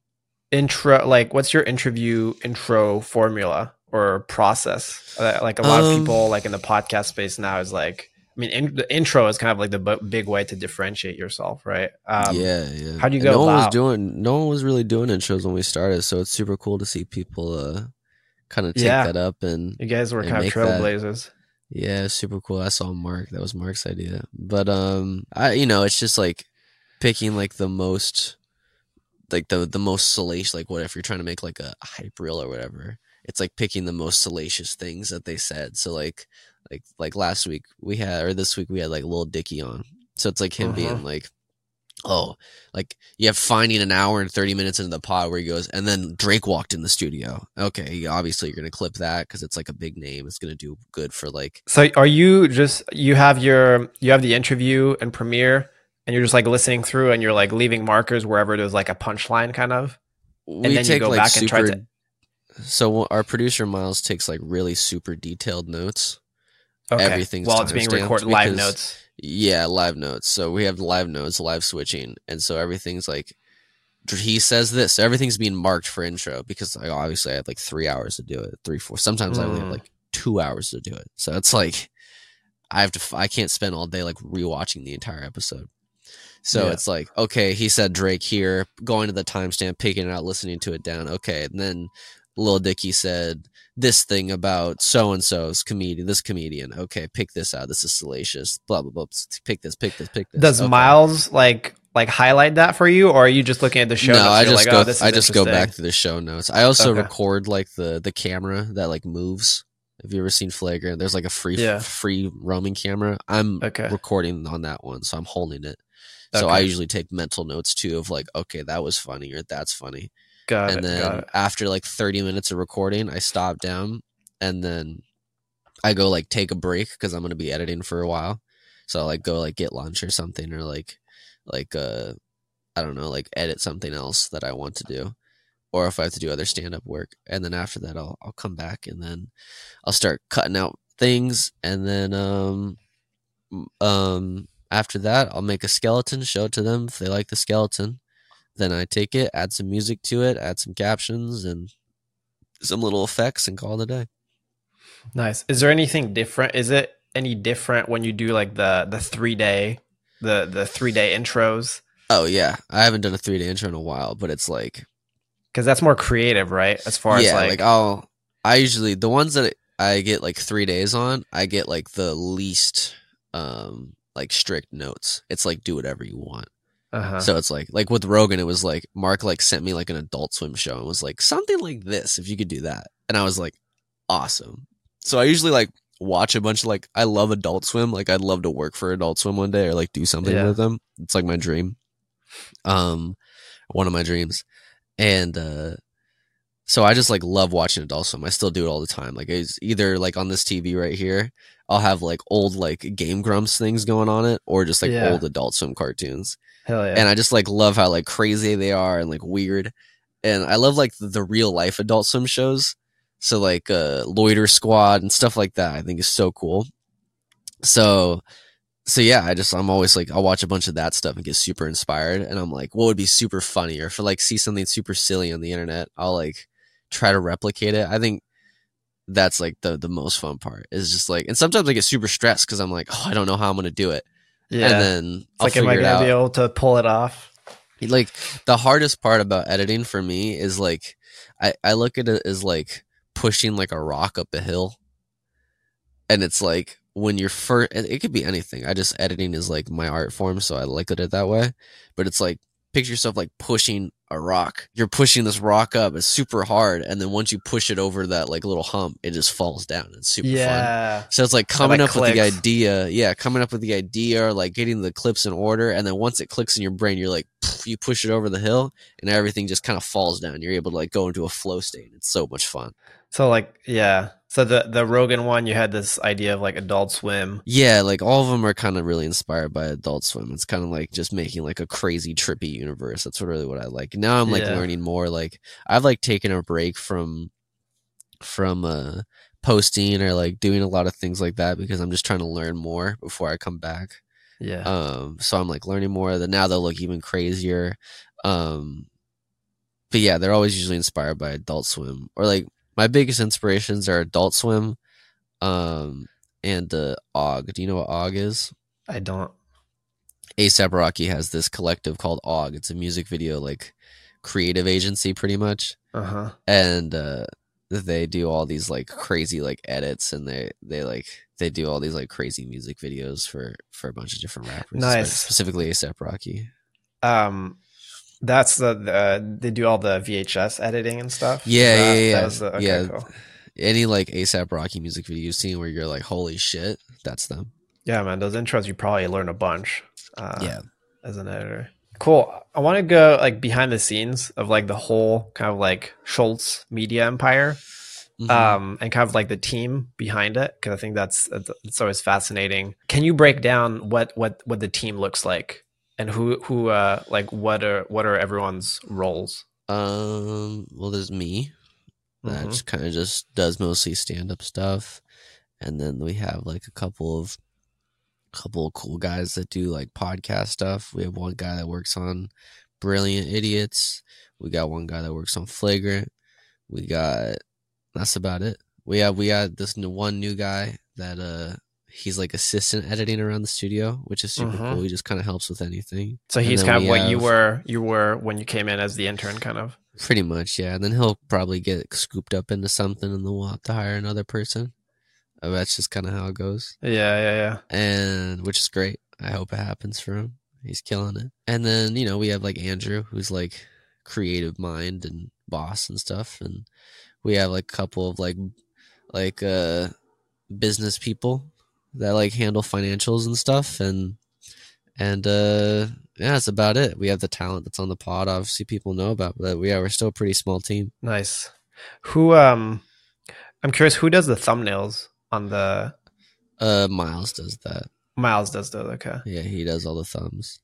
intro like what's your interview intro formula or process? Uh, like a lot Um, of people like in the podcast space now is like I mean in, the intro is kind of like the b- big way to differentiate yourself, right? Um yeah, yeah. how do you And go no one was about- doing. No one was really doing intros when we started, so it's super cool to see people uh, kind of take Yeah. that up and You guys were and kind of make that- trailblazers. Yeah, super cool. I saw Mark. That was Mark's idea. But um I you know, it's just like picking like the most like the the most salacious like what if you're trying to make like a hype reel or whatever. It's like picking the most salacious things that they said. So like like like last week we had or this week we had like Lil Dicky on. So it's like him Uh-huh. being like oh, like you have finding an hour and thirty minutes into the pod where he goes, and then Drake walked in the studio. Okay, obviously you're going to clip that because it's like a big name. It's going to do good for like, So are you just you have your you have the interview and premiere and you're just like listening through and you're like leaving markers wherever there's like a punchline kind of? we then you take go like back and try super. to- So our producer Miles takes like really super detailed notes. Okay. Everything's while it's being timestamped recorded live because- notes. Yeah, live notes. So we have live notes, live switching, and so everything's like he says this. So everything's being marked for intro because like, obviously I had like three hours to do it, three, four. Sometimes I only have Mm. like two hours to do it. So it's like I have to. f- I can't spend all day like rewatching the entire episode. So Yeah. it's like okay, he said Drake here, going to the timestamp, picking it out, listening to it down. Okay, and then Lil Dicky said this thing about so and so's comedian, this comedian. Okay, pick this out. This is salacious. Blah blah blah. Pick this. Pick this. Pick this. Does Okay. Miles like like highlight that for you, or are you just looking at the show No, notes? I and you're just like, go. oh, this is I just go back interesting? to the show notes. I also Okay. record like the the camera that like moves. Have you ever seen Flagrant? There's like a free Yeah. free roaming camera. I'm Okay. recording on that one, so I'm holding it. So I Okay. usually take mental notes too of like, okay, that was funny or that's funny. Got and it. then Got it. after like thirty minutes of recording, I stop down and then I go like take a break because I'm gonna be editing for a while. So I like go like get lunch or something or like like uh I don't know, like edit something else that I want to do, or if I have to do other stand up work. And then after that, I'll I'll come back and then I'll start cutting out things, and then um um after that, I'll make a skeleton, show it to them if they like the skeleton. Then I take it, add some music to it, add some captions and some little effects, and call it a day. Nice. Is there anything different? Is it any different when you do like the the three day the the three day intros? Oh yeah, I haven't done a three day intro in a while, but it's like, because that's more creative, right? As far yeah, as like, like I'll I usually the ones that I get like three days on, I get like the least um like strict notes. It's like do whatever you want. uh-huh. So it's like like with Rogan, it was like Mark like sent me like an Adult Swim show and was like something like this if you could do that, and I was like awesome. So I usually like watch a bunch of like I love Adult Swim. Like I'd love to work for Adult Swim one day or like do something Yeah. with them. It's like my dream, um, one of my dreams, and uh, so I just like love watching Adult Swim. I still do it all the time. Like it's either like on this T V right here, I'll have like old like Game Grumps things going on it, or just like Yeah. old Adult Swim cartoons. Hell yeah. And I just like love how like crazy they are and like weird. And I love like the, the real life Adult Swim shows. So like uh Loiter Squad and stuff like that, I think is so cool. So so yeah, I just I'm always like I'll watch a bunch of that stuff and get super inspired, and I'm like, what would be super funny? Or if I like see something super silly on the internet, I'll like try to replicate it. I think that's like the the most fun part is just like, and sometimes I get super stressed because I'm like, oh, I don't know how I'm gonna do it. yeah. And then It's I'll like, am I figure it gonna out. be able to pull it off? Like the hardest part about editing for me is like I, I look at it as like pushing like a rock up a hill, and it's like when you're first, it could be anything. I just editing is like my art form, so I look at it that way. But it's like picture yourself like pushing a rock. You're pushing this rock up. It's super hard, and then once you push it over that like little hump, it just falls down. It's super fun. Yeah. So it's like coming like up with the clicks. idea, yeah, coming up with the idea, or like getting the clips in order, and then once it clicks in your brain, you're like, pff, you push it over the hill, and everything just kind of falls down. You're able to like go into a flow state. It's so much fun. So like, yeah. So the the Rogan one, you had this idea of like Adult Swim. Yeah, like all of them are kind of really inspired by Adult Swim. It's kind of like just making like a crazy trippy universe. That's really what I like. Now I'm like Yeah. learning more. Like I've like taken a break from from uh posting or like doing a lot of things like that because I'm just trying to learn more before I come back. Yeah. Um, so I'm like learning more. That now they'll look even crazier. Um, but yeah, they're always usually inspired by Adult Swim, or like my biggest inspirations are Adult Swim, um, and uh, O G. Do you know what O G is? I don't. A$AP Rocky has this collective called O G. It's a music video like creative agency, pretty much, Uh-huh. and uh, they do all these like crazy like edits, and they they like they do all these like crazy music videos for for a bunch of different rappers. Nice. Specifically A$AP Rocky. Um that's the, the they do all the V H S editing and stuff. Yeah, That- yeah, that yeah. was the- okay, yeah. cool. Any like A$AP Rocky music video you've seen where you're like, holy shit, that's them. Yeah, man, those intros you probably learn a bunch. Uh, Yeah. as an editor. Cool. I want to go like behind the scenes of like the whole kind of like Schultz media empire, Mhm. um, and kind of like the team behind it, because I think that's it's always fascinating. Can you break down what what what the team looks like and who who uh like what are what are everyone's roles? Um, well, there's me. That Mhm. just kind of just does mostly stand up stuff, and then we have like a couple of couple of cool guys that do like podcast stuff. We have one guy that works on Brilliant Idiots. We got one guy that works on Flagrant. We got that's about it. We have we got this new, one new guy that uh he's like assistant editing around the studio, which is super Mhm. cool. He just kind of helps with anything. So And he's then kind of we what you have- were you were when you came in as the intern, kind of. Pretty much, yeah. And then he'll probably get scooped up into something, and then we'll have to hire another person. Uh, that's just kind of how it goes, Yeah, yeah, yeah. and which is great. I hope it happens for him. He's killing it. And then you know we have like Andrew, who's like creative mind and boss and stuff, and we have like a couple of like like uh business people that like handle financials and stuff, and and uh yeah, that's about it. We have the talent that's on the pod. Obviously, people know about, but we are we're still a pretty small team. Nice. Who um I'm curious who does the thumbnails on the Uh, Miles does that. Miles does those, okay. Yeah, he does all the thumbs.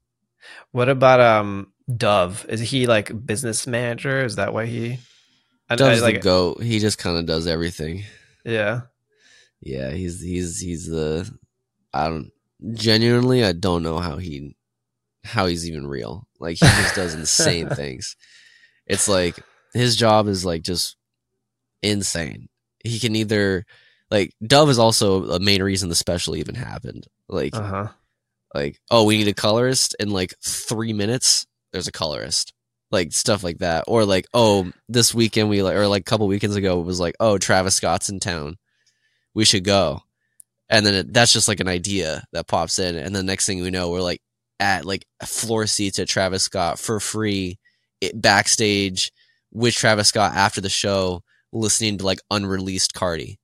What about um Dove? Is he like business manager? Is that why he? I, I Dove's the like. goat. He just kind of does everything. Yeah. Yeah, he's he's he's the I don't genuinely I don't know how he how he's even real. Like he just does insane things. It's like his job is like just insane. He can either like Dove is also a main reason the special even happened. Like Uh huh. like oh we need a colorist in like three minutes. There's a colorist. Like stuff like that, or like oh this weekend we like or like a couple weekends ago it was like oh Travis Scott's in town, we should go, and then it, that's just like an idea that pops in, and the next thing we know we're like at like floor seats at Travis Scott for free, it, backstage with Travis Scott after the show, listening to like unreleased Cardi.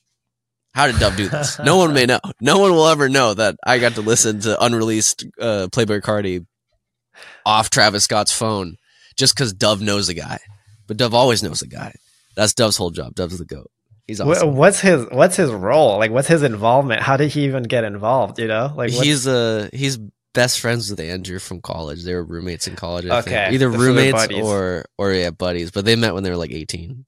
How did Dove do this? No one may know. No one will ever know that I got to listen to unreleased uh, Playboi Carti off Travis Scott's phone just because Dove knows the guy. But Dove always knows the guy. That's Dove's whole job. Dove's the GOAT. He's awesome. What's his What's his role? Like, what's his involvement? How did he even get involved? You know, like what's... he's uh he's best friends with Andrew from college. They were roommates in college. I okay, think. Either so roommates or or yeah, buddies. But they met when they were like eighteen.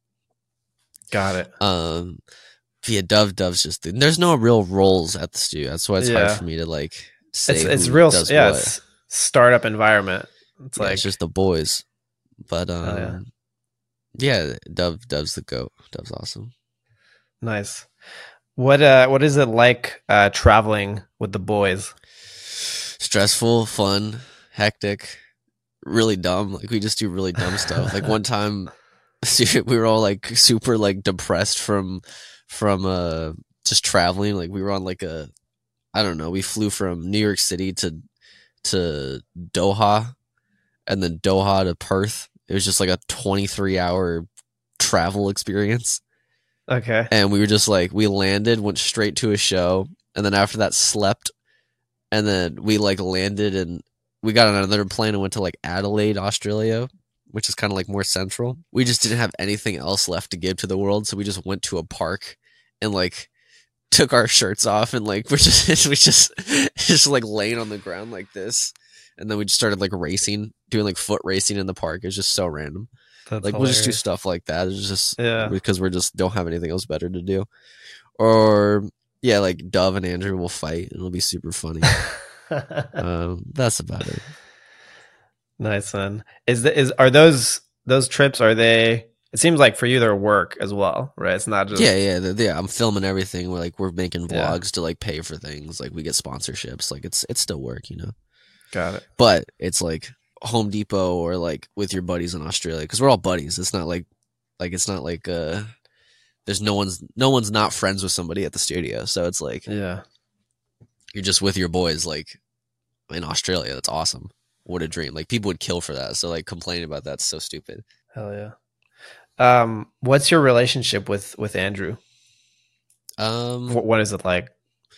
Got it. Um, yeah, Dove Dove's just there's no real roles at the studio. That's why it's yeah. hard for me to like say. It's, it's who real. Does yeah, what. it's startup environment. It's yeah, like it's just the boys. But um, oh, yeah. yeah, Dove Dove's the GOAT. Dove's awesome. Nice. What uh what is it like uh traveling with the boys? Stressful, fun, hectic, really dumb. Like we just do really dumb stuff. Like one time we were all like super like depressed from from uh just traveling. Like we were on like a I don't know, we flew from New York City to to Doha and then Doha to Perth. It was just like a twenty-three hour travel experience. Okay. And we were just like, we landed, went straight to a show, and then after that slept, and then we like landed and we got on another plane and went to like Adelaide, Australia, which is kind of like more central. We just didn't have anything else left to give to the world, so we just went to a park and like took our shirts off and like we're just we just just like laying on the ground like this, and then we just started like racing, doing like foot racing in the park. It was just so random. That's like hilarious. we'll just do stuff like that. It's just yeah. because we're just don't have anything else better to do. Or yeah, like Dove and Andrew will fight and it'll be super funny. um, that's about it. Nice, man. Is the, is are those those trips? Are they? It seems like for you they're work as well, right? It's not just yeah, yeah, yeah. I'm filming everything. We're like we're making vlogs yeah. to like pay for things. Like we get sponsorships. Like it's it's still work, you know. Got it. But it's like Home Depot or like with your buddies in Australia, because we're all buddies. It's not like like it's not like uh there's no one's no one's not friends with somebody at the studio, so it's like yeah, you're just with your boys like in Australia. That's awesome. What a dream. Like people would kill for that, so like complaining about that's so stupid. Hell yeah. Um what's your relationship with with Andrew? Um what, what is it like?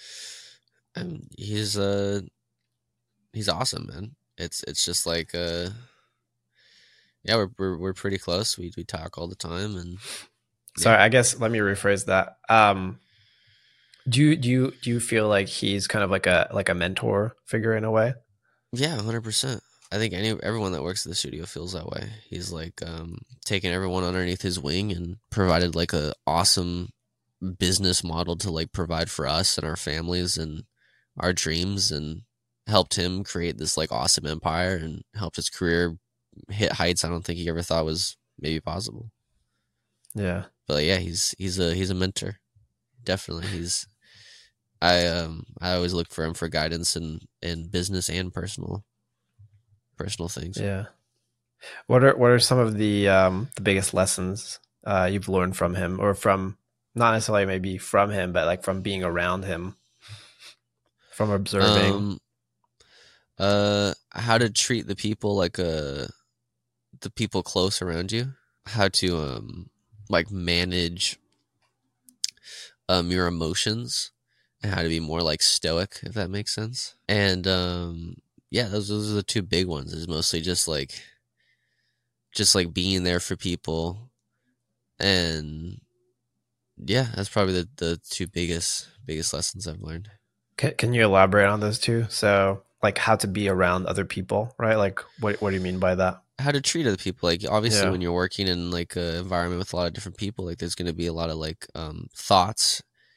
Um, he's uh he's awesome, man. It's it's just like uh yeah, we're we're we're pretty close. We we talk all the time and yeah. Sorry, I guess let me rephrase that. Um do you do you do you feel like he's kind of like a like a mentor figure in a way? Yeah, one hundred percent. I think any everyone that works at the studio feels that way. He's like um taken everyone underneath his wing and provided like a awesome business model to like provide for us and our families and our dreams, and helped him create this like awesome empire and helped his career hit heights I don't think he ever thought was maybe possible. Yeah. But yeah, he's he's a he's a mentor. Definitely. He's I um I always look for him for guidance in, in business and personal personal things. Yeah. What are what are some of the um the biggest lessons uh you've learned from him, or from not necessarily maybe from him, but like from being around him, from observing? Um, uh, how to treat the people like uh the people close around you. How to um like manage um your emotions, and how to be more like stoic, if that makes sense. And um yeah, those those are the two big ones. Is mostly just like just like being there for people, and yeah, that's probably the, the two biggest biggest lessons I've learned. Can, can you elaborate on those two? So like how to be around other people, right? Like what what do you mean by that? How to treat other people. Like obviously Yeah. when you're working in like an environment with a lot of different people, like there's going to be a lot of like um thoughts,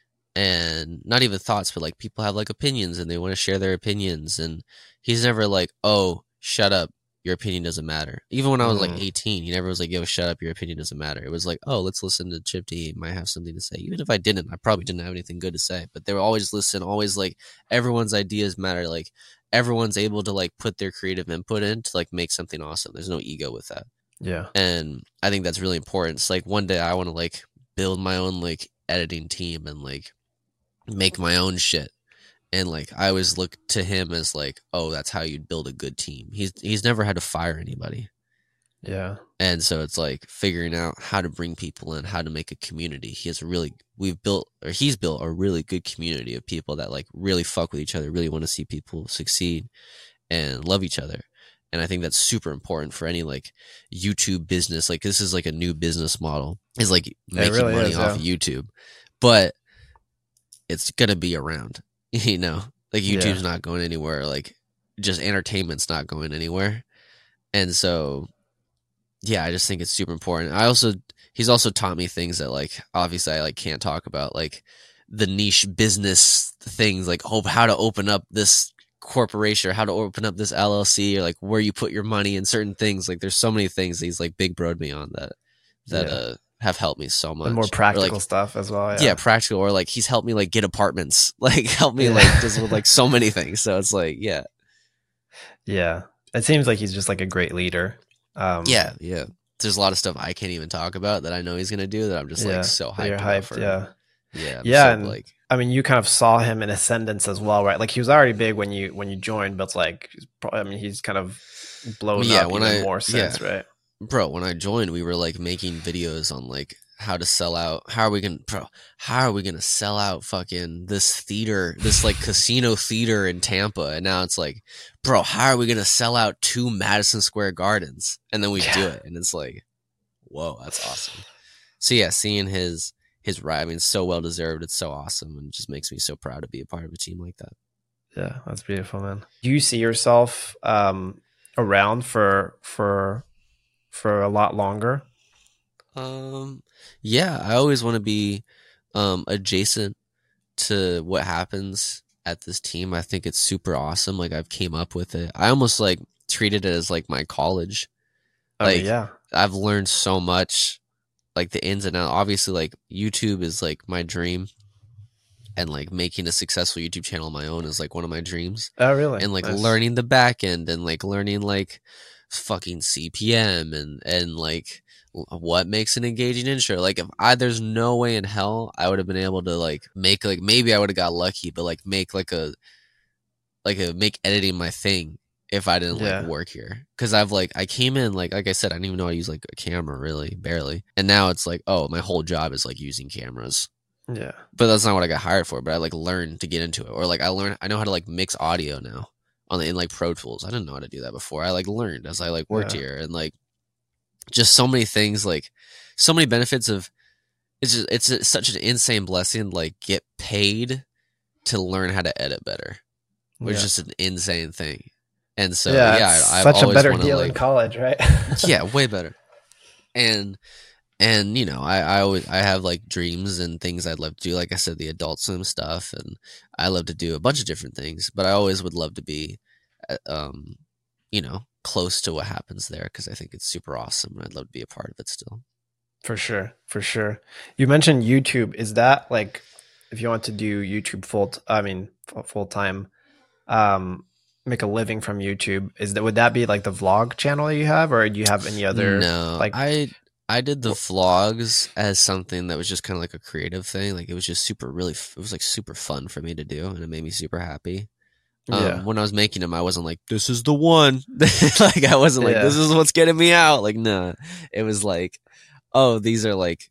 and not even thoughts, but like people have like opinions and they want to share their opinions, and he's never like, oh, shut up, your opinion doesn't matter. Even when I was like Mm. eighteen, he never was like, yo, shut up, your opinion doesn't matter. It was like, oh, let's listen to Chip D, he might have something to say. Even if I didn't, I probably didn't have anything good to say, but they would always listen, always like everyone's ideas matter. Like everyone's able to like put their creative input in to like make something awesome. There's no ego with that. Yeah. And I think that's really important. It's like one day I want to like build my own like editing team and like make my own shit. And like I always look to him as like, oh, that's how you'd build a good team. He's he's never had to fire anybody. Yeah. And so it's like figuring out how to bring people in, how to make a community. He has a really we've built or he's built a really good community of people that like really fuck with each other, really want to see people succeed and love each other. And I think that's super important for any like YouTube business. Like this is like a new business model, is like making really money is, off yeah. of YouTube. But it's gonna be around. You know, like YouTube's Yeah. not going anywhere. Like just entertainment's not going anywhere. And so, yeah, I just think it's super important. I also, he's also taught me things that like, obviously I like can't talk about, like the niche business things, like oh, how to open up this corporation or how to open up this L L C or like where you put your money in certain things. Like there's so many things he's like big broed me on that, that, Yeah. uh, have helped me so much. And more Or, practical like, stuff as well. Yeah. yeah, practical, or like he's helped me like get apartments, like help me Yeah. like just with like so many things. So it's like, yeah, Yeah. It seems like he's just like a great leader. Um, yeah, yeah. There's a lot of stuff I can't even talk about that I know he's gonna do that I'm just yeah. like so That you're hyped, about hyped. for. Yeah. Yeah, I'm Yeah, so, and- like I mean, you kind of saw him in ascendance as well, right? Like he was already big when you when you joined, but it's like, he's probably, I mean, he's kind of blown Yeah, up when even I- more since, right? bro, when I joined, we were like making videos on like how to sell out. How are we gonna, bro? How are we gonna sell out fucking this theater, this like casino theater in Tampa? And now it's like, bro, how are we gonna sell out two Madison Square Gardens? And then we do Yeah. it, and it's like, whoa, that's awesome. So yeah, seeing his his ride, I mean, it's so well deserved. It's so awesome, and it just makes me so proud to be a part of a team like that. Yeah, that's beautiful, man. Do you see yourself um, around for for for a lot longer? Um, yeah, I always want to be um adjacent to what happens at this team. I think it's super awesome. Like I've came up with it. I almost like treated it as like my college. Oh, Like yeah, I've learned so much, like the ins and outs. Obviously, like YouTube is like my dream, and like making a successful YouTube channel on my own is like one of my dreams. oh really? And like Nice. learning the back end and like learning like fucking C P M and and like what makes an engaging intro. Like if I there's no way in hell I would have been able to like make like maybe I would have got lucky, but like make like a like a make editing my thing if I didn't Yeah. like work here. Cause I've like I came in like like I said, I didn't even know how to use like a camera really, barely. And now it's like, oh, my whole job is like using cameras. Yeah, But that's not what I got hired for. But I like learned to get into it, or like I learned I know how to like mix audio now on the in like Pro Tools. I didn't know how to do that before. I like learned as I like worked Yeah. here, and like just so many things, like so many benefits of it's just it's a, such an insane blessing. Like get paid to learn how to edit better, which yeah. is just an insane thing. And so yeah, yeah, it's I, I've such a always better wanna, deal like, in college, right? yeah, way better. And and you know, I I always I have like dreams and things I'd love to do. Like I said, the Adult Swim stuff, and I love to do a bunch of different things. But I always would love to be, uh, um, you know, close to what happens there because I think it's super awesome, and I'd love to be a part of it still. For sure, for sure. You mentioned YouTube. Is that like if you want to do YouTube full? T- I mean, full time, um, make a living from YouTube? Is that would that be like the vlog channel you have, or do you have any other? No, like- I I did the vlogs as something that was just kind of like a creative thing. Like it was just super really f- it was like super fun for me to do, and it made me super happy. Um, Yeah. When I was making them, I wasn't like, this is the one. Like I wasn't like, Yeah. this is what's getting me out. Like, nah. It was like, oh, these are like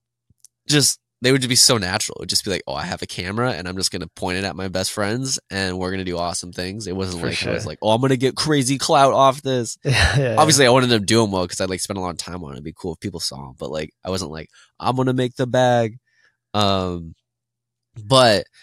just they would just be so natural. It would just be like, oh, I have a camera and I'm just gonna point it at my best friends and we're gonna do awesome things. It wasn't For like I was sure. like, oh, I'm gonna get crazy clout off this. yeah, yeah, Obviously, I wanted them doing well because I'd like spend a lot of time on it. It'd be cool if people saw them, but like I wasn't like, I'm gonna make the bag. Um, but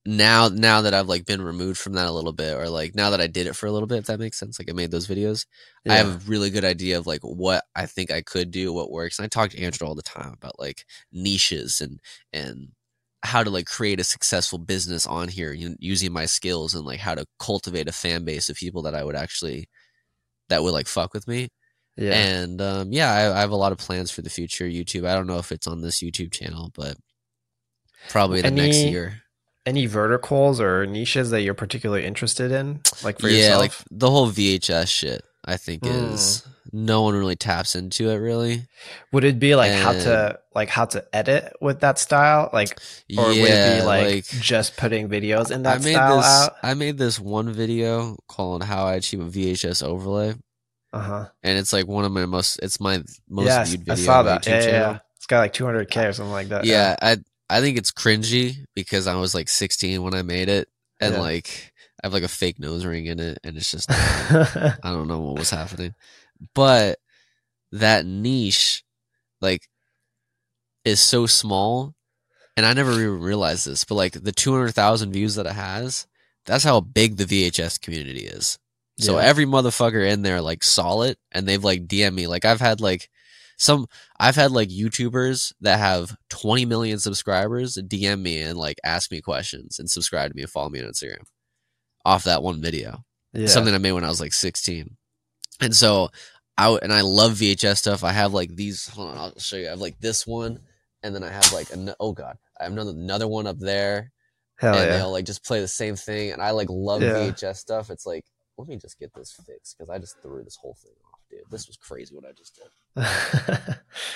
now now that I've like been removed from that a little bit, or like now that I did it for a little bit, if that makes sense, like I made those videos, Yeah. I have a really good idea of like what I think I could do, what works. And I talk to Andrew all the time about like niches and and how to like create a successful business on here, you know, using my skills, and like how to cultivate a fan base of people that I would actually that would like fuck with me. Yeah. And um, yeah, I, I have a lot of plans for the future YouTube. I don't know if it's on this YouTube channel, but probably the Any- next year. Any verticals or niches that you're particularly interested in, like for yeah, yourself? like the whole V H S shit, I think Mm. is no one really taps into it really. Would it be like how And- to like how to edit with that style, like, or yeah, would it be like, like just putting videos in I that made style this. out? I made this one video called "How I Achieve a V H S Overlay," Uh huh. and it's like one of my most. It's my most Yeah, viewed I video saw on my that. YouTube Yeah, yeah, channel. yeah. It's got like two hundred K or something like that. Yeah, I I think it's cringy because I was like sixteen when I made it, and Yeah. like I have like a fake nose ring in it, and it's just I don't know what was happening, but that niche like is so small, and I never even realized this, but like the two hundred thousand views that it has, that's how big the V H S community is. So Yeah. every motherfucker in there like saw it, and they've like D M me. Like I've had like some, I've had like YouTubers that have twenty million subscribers D M me and like ask me questions and subscribe to me and follow me on Instagram off that one video. Yeah. Something I made when I was like sixteen. And so I, and I love V H S stuff. I have like these, hold on, I'll show you. I have like this one, and then I have like, an, oh God, I have another, another one up there. Hell and yeah. they'll like just play the same thing. And I like love Yeah. V H S stuff. It's like, let me just get this fixed because I just threw this whole thing off, dude. This was crazy what I just did.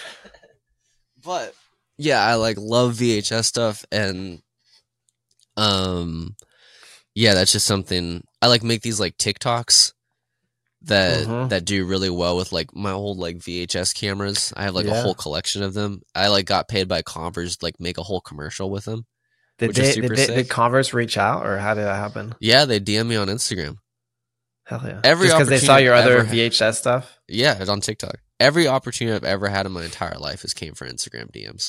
But yeah, I like love V H S stuff, and um, yeah, that's just something I like. Make these like TikToks that Mhm. that do really well with like my old like V H S cameras. I have like Yeah. a whole collection of them. I like got paid by Converse to like make a whole commercial with them. Did which is they, super did, they, sick. did Converse reach out, or how did that happen? Yeah, they D M me on Instagram. Hell yeah. Every Just because they saw opportunity your I've other ever had- V H S stuff? Yeah, it's on TikTok. Every opportunity I've ever had in my entire life has came from Instagram D Ms.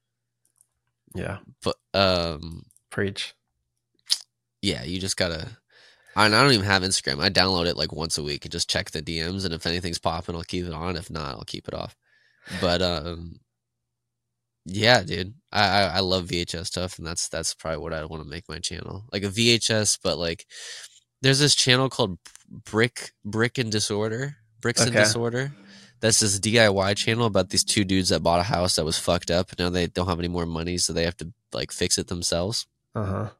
Yeah. But um, Preach. yeah, you just gotta. I, I don't even have Instagram. I download it like once a week and just check the D Ms, and if anything's popping, I'll keep it on. If not, I'll keep it off. But um, yeah, dude, I, I I love V H S stuff, and that's that's probably what I want to make my channel, like a V H S, but like there's this channel called Brick Brick and Disorder, Bricks and Okay. Disorder. That's this D I Y channel about these two dudes that bought a house that was fucked up. Now they don't have any more money, so they have to like fix it themselves. Uh huh.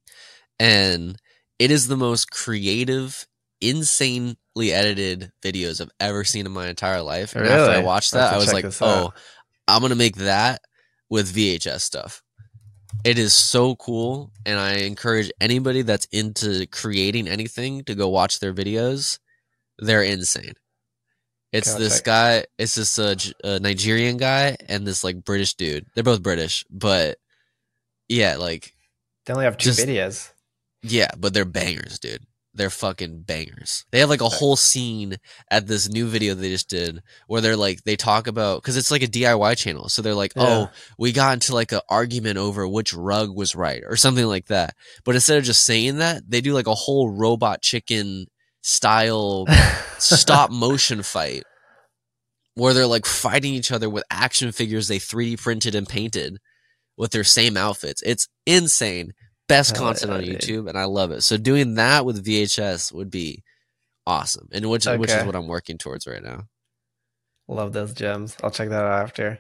And it is the most creative, insanely edited videos I've ever seen in my entire life. And after I Really? watched I have that, to I was check like, this oh, out. I'm going to make that with V H S stuff. It is so cool. And I encourage anybody that's into creating anything to go watch their videos. They're insane. It's Okay, I'll this check. guy, it's this uh, J- uh, Nigerian guy and this like British dude. They're both British, but yeah, like, They only have two Just- videos. yeah, but they're bangers, dude. They're fucking bangers. They have like a whole scene at this new video they just did where they're like, they talk about, because it's like a D I Y channel. So they're like, Yeah. oh, we got into like an argument over which rug was right or something like that. But instead of just saying that, they do like a whole Robot Chicken style stop motion fight where they're like fighting each other with action figures they three D printed and painted with their same outfits. It's insane. Best Hell content yeah, on dude. YouTube, and I love it. So doing that with V H S would be awesome, and which which is Okay. what I'm working towards right now. Love those gems. I'll check that out after.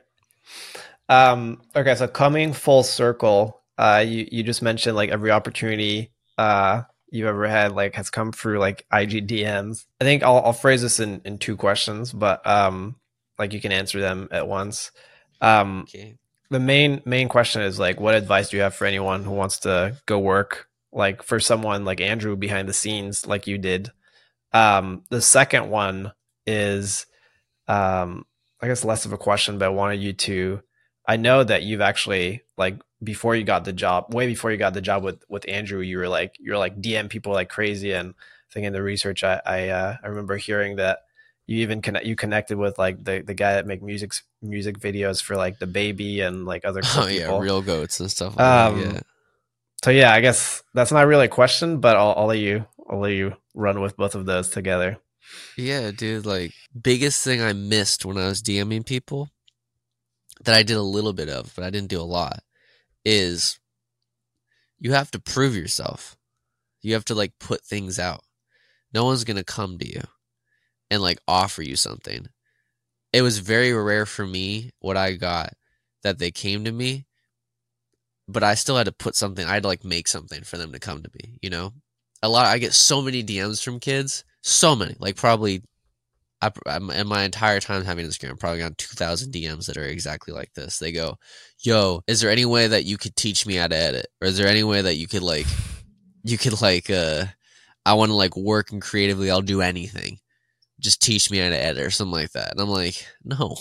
Um, okay, so coming full circle, uh, you, you just mentioned like every opportunity uh, you've ever had like has come through like I G D Ms. I think I'll, I'll phrase this in, in two questions, but um, like you can answer them at once. Um, Okay. the main main question is like, what advice do you have for anyone who wants to go work like for someone like Andrew behind the scenes like you did? Um, the second one is, um, I guess less of a question, but I wanted you to. I know that you've actually like before you got the job, way before you got the job with with Andrew, you were like you're like D M people like crazy, and I think in the research I I, uh, I remember hearing that you even connect you connected with like the the guy that make music music videos for like the baby and like other cool Oh yeah, people. real goats and stuff. Like Um, that, yeah. So yeah, I guess that's not really a question, but I'll, I'll let you I'll let you run with both of those together. Yeah, dude, like biggest thing I missed when I was DMing people that I did a little bit of, but I didn't do a lot, is you have to prove yourself. You have to like put things out. No one's going to come to you and like offer you something. It was very rare for me what I got that they came to me, but I still had to put something. I had to like make something for them to come to me, you know? A lot. I get so many D Ms from kids, so many, like probably I, in my entire time having Instagram, I've probably got two thousand D Ms that are exactly like this. They go, yo, is there any way that you could teach me how to edit? Or is there any way that you could like, you could like, uh, I want to like work and creatively, I'll do anything. Just teach me how to edit or something like that. And I'm like, no,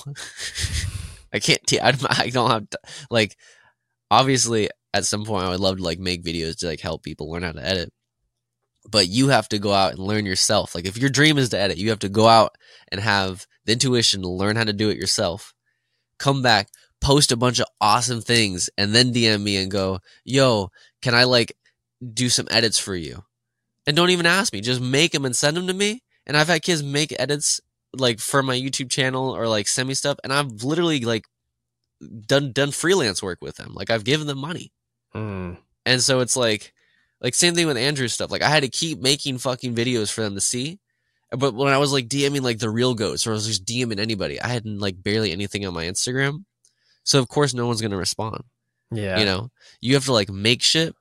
I can't, te- I, I don't have to, like, obviously at some point I would love to like make videos to like help people learn how to edit. But you have to go out and learn yourself. Like if your dream is to edit, you have to go out and have the intuition to learn how to do it yourself. Come back, post a bunch of awesome things, and then D M me and go, yo, can I like do some edits for you? And don't even ask me. Just make them and send them to me. And I've had kids make edits like for my YouTube channel or like send me stuff. And I've literally like done done freelance work with them. Like I've given them money. Mm. And so it's like, Like same thing with Andrew's stuff. Like I had to keep making fucking videos for them to see. But when I was like DMing like the real goats, or I was just DMing anybody, I had like barely anything on my Instagram. So of course no one's gonna respond. Yeah. You know? You have to like make shit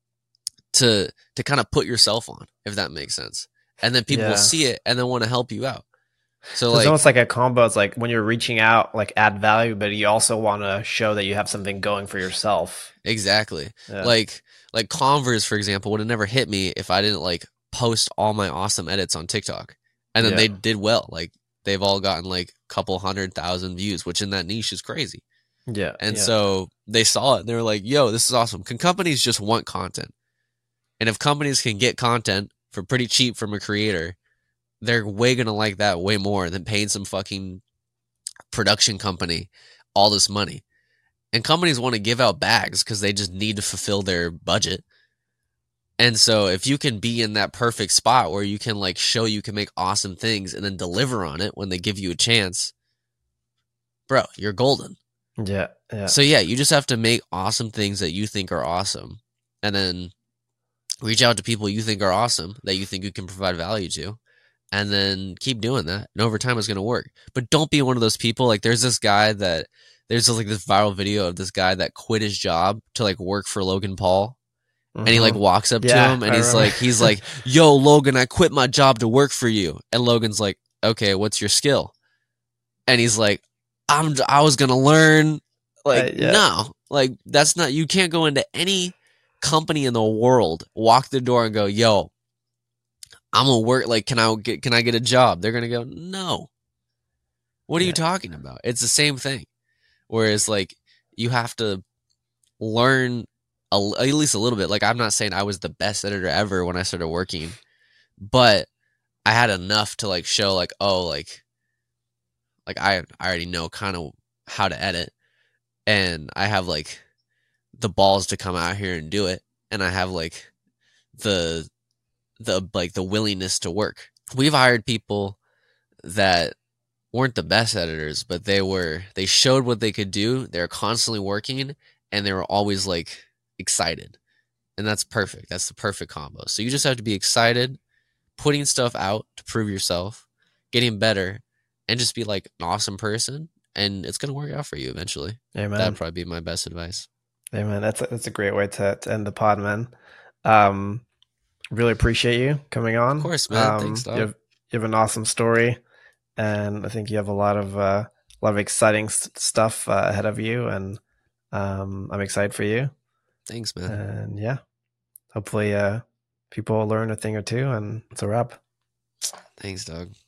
to to kind of put yourself on, if that makes sense. And then people Yeah. will see it and then want to help you out. So It's like almost like a combo. It's like when you're reaching out, like add value, but you also want to show that you have something going for yourself. exactly. Yeah. Like like Converse, for example, would have never hit me if I didn't like post all my awesome edits on TikTok. And then Yeah. they did well. Like they've all gotten like a couple hundred thousand views, which in that niche is crazy. Yeah. And yeah. so they saw it and they were like, yo, this is awesome. Can companies just want content? And if companies can get content for pretty cheap from a creator, they're way going to like that way more than paying some fucking production company all this money. And companies want to give out bags because they just need to fulfill their budget. And so if you can be in that perfect spot where you can like show you can make awesome things and then deliver on it when they give you a chance, bro, you're golden. Yeah. Yeah. So yeah, you just have to make awesome things that you think are awesome and then reach out to people you think are awesome that you think you can provide value to. And then keep doing that. And over time, it's going to work. But don't be one of those people. Like, there's this guy that, there's like this viral video of this guy that quit his job to like work for Logan Paul. Mm-hmm. And he like walks up yeah, to him and I he's remember. like, he's like, yo, Logan, I quit my job to work for you. And Logan's like, okay, what's your skill? And he's like, I'm, I was going to learn. Like, Uh, yeah. no, like, that's not, you can't go into any company in the world, walk the door and go, yo, I'm gonna work. Like, can I get? Can I get a job? They're gonna go, no. What are Yeah. you talking about? It's the same thing. Whereas, like, you have to learn a, at least a little bit. Like, I'm not saying I was the best editor ever when I started working, but I had enough to like show, like, oh, like, like I, I already know kind of how to edit, and I have like the balls to come out here and do it, and I have like the the like the willingness to work. We've hired people that weren't the best editors, but they were they showed what they could do. They were constantly working and they were always like excited. And that's perfect. That's the perfect combo. So you just have to be excited, putting stuff out to prove yourself, getting better, and just be like an awesome person, and it's gonna work out for you eventually. Amen. That'd probably be my best advice. Amen. That's a, that's a great way to, to end the pod, man. Um Really appreciate you coming on. Of course, man. Um, Thanks, dog. You have, you have an awesome story, and I think you have a lot of uh, a lot of exciting s- stuff uh, ahead of you, and um, I'm excited for you. Thanks, man. And yeah, hopefully uh, people will learn a thing or two, and it's a wrap. Thanks, dog.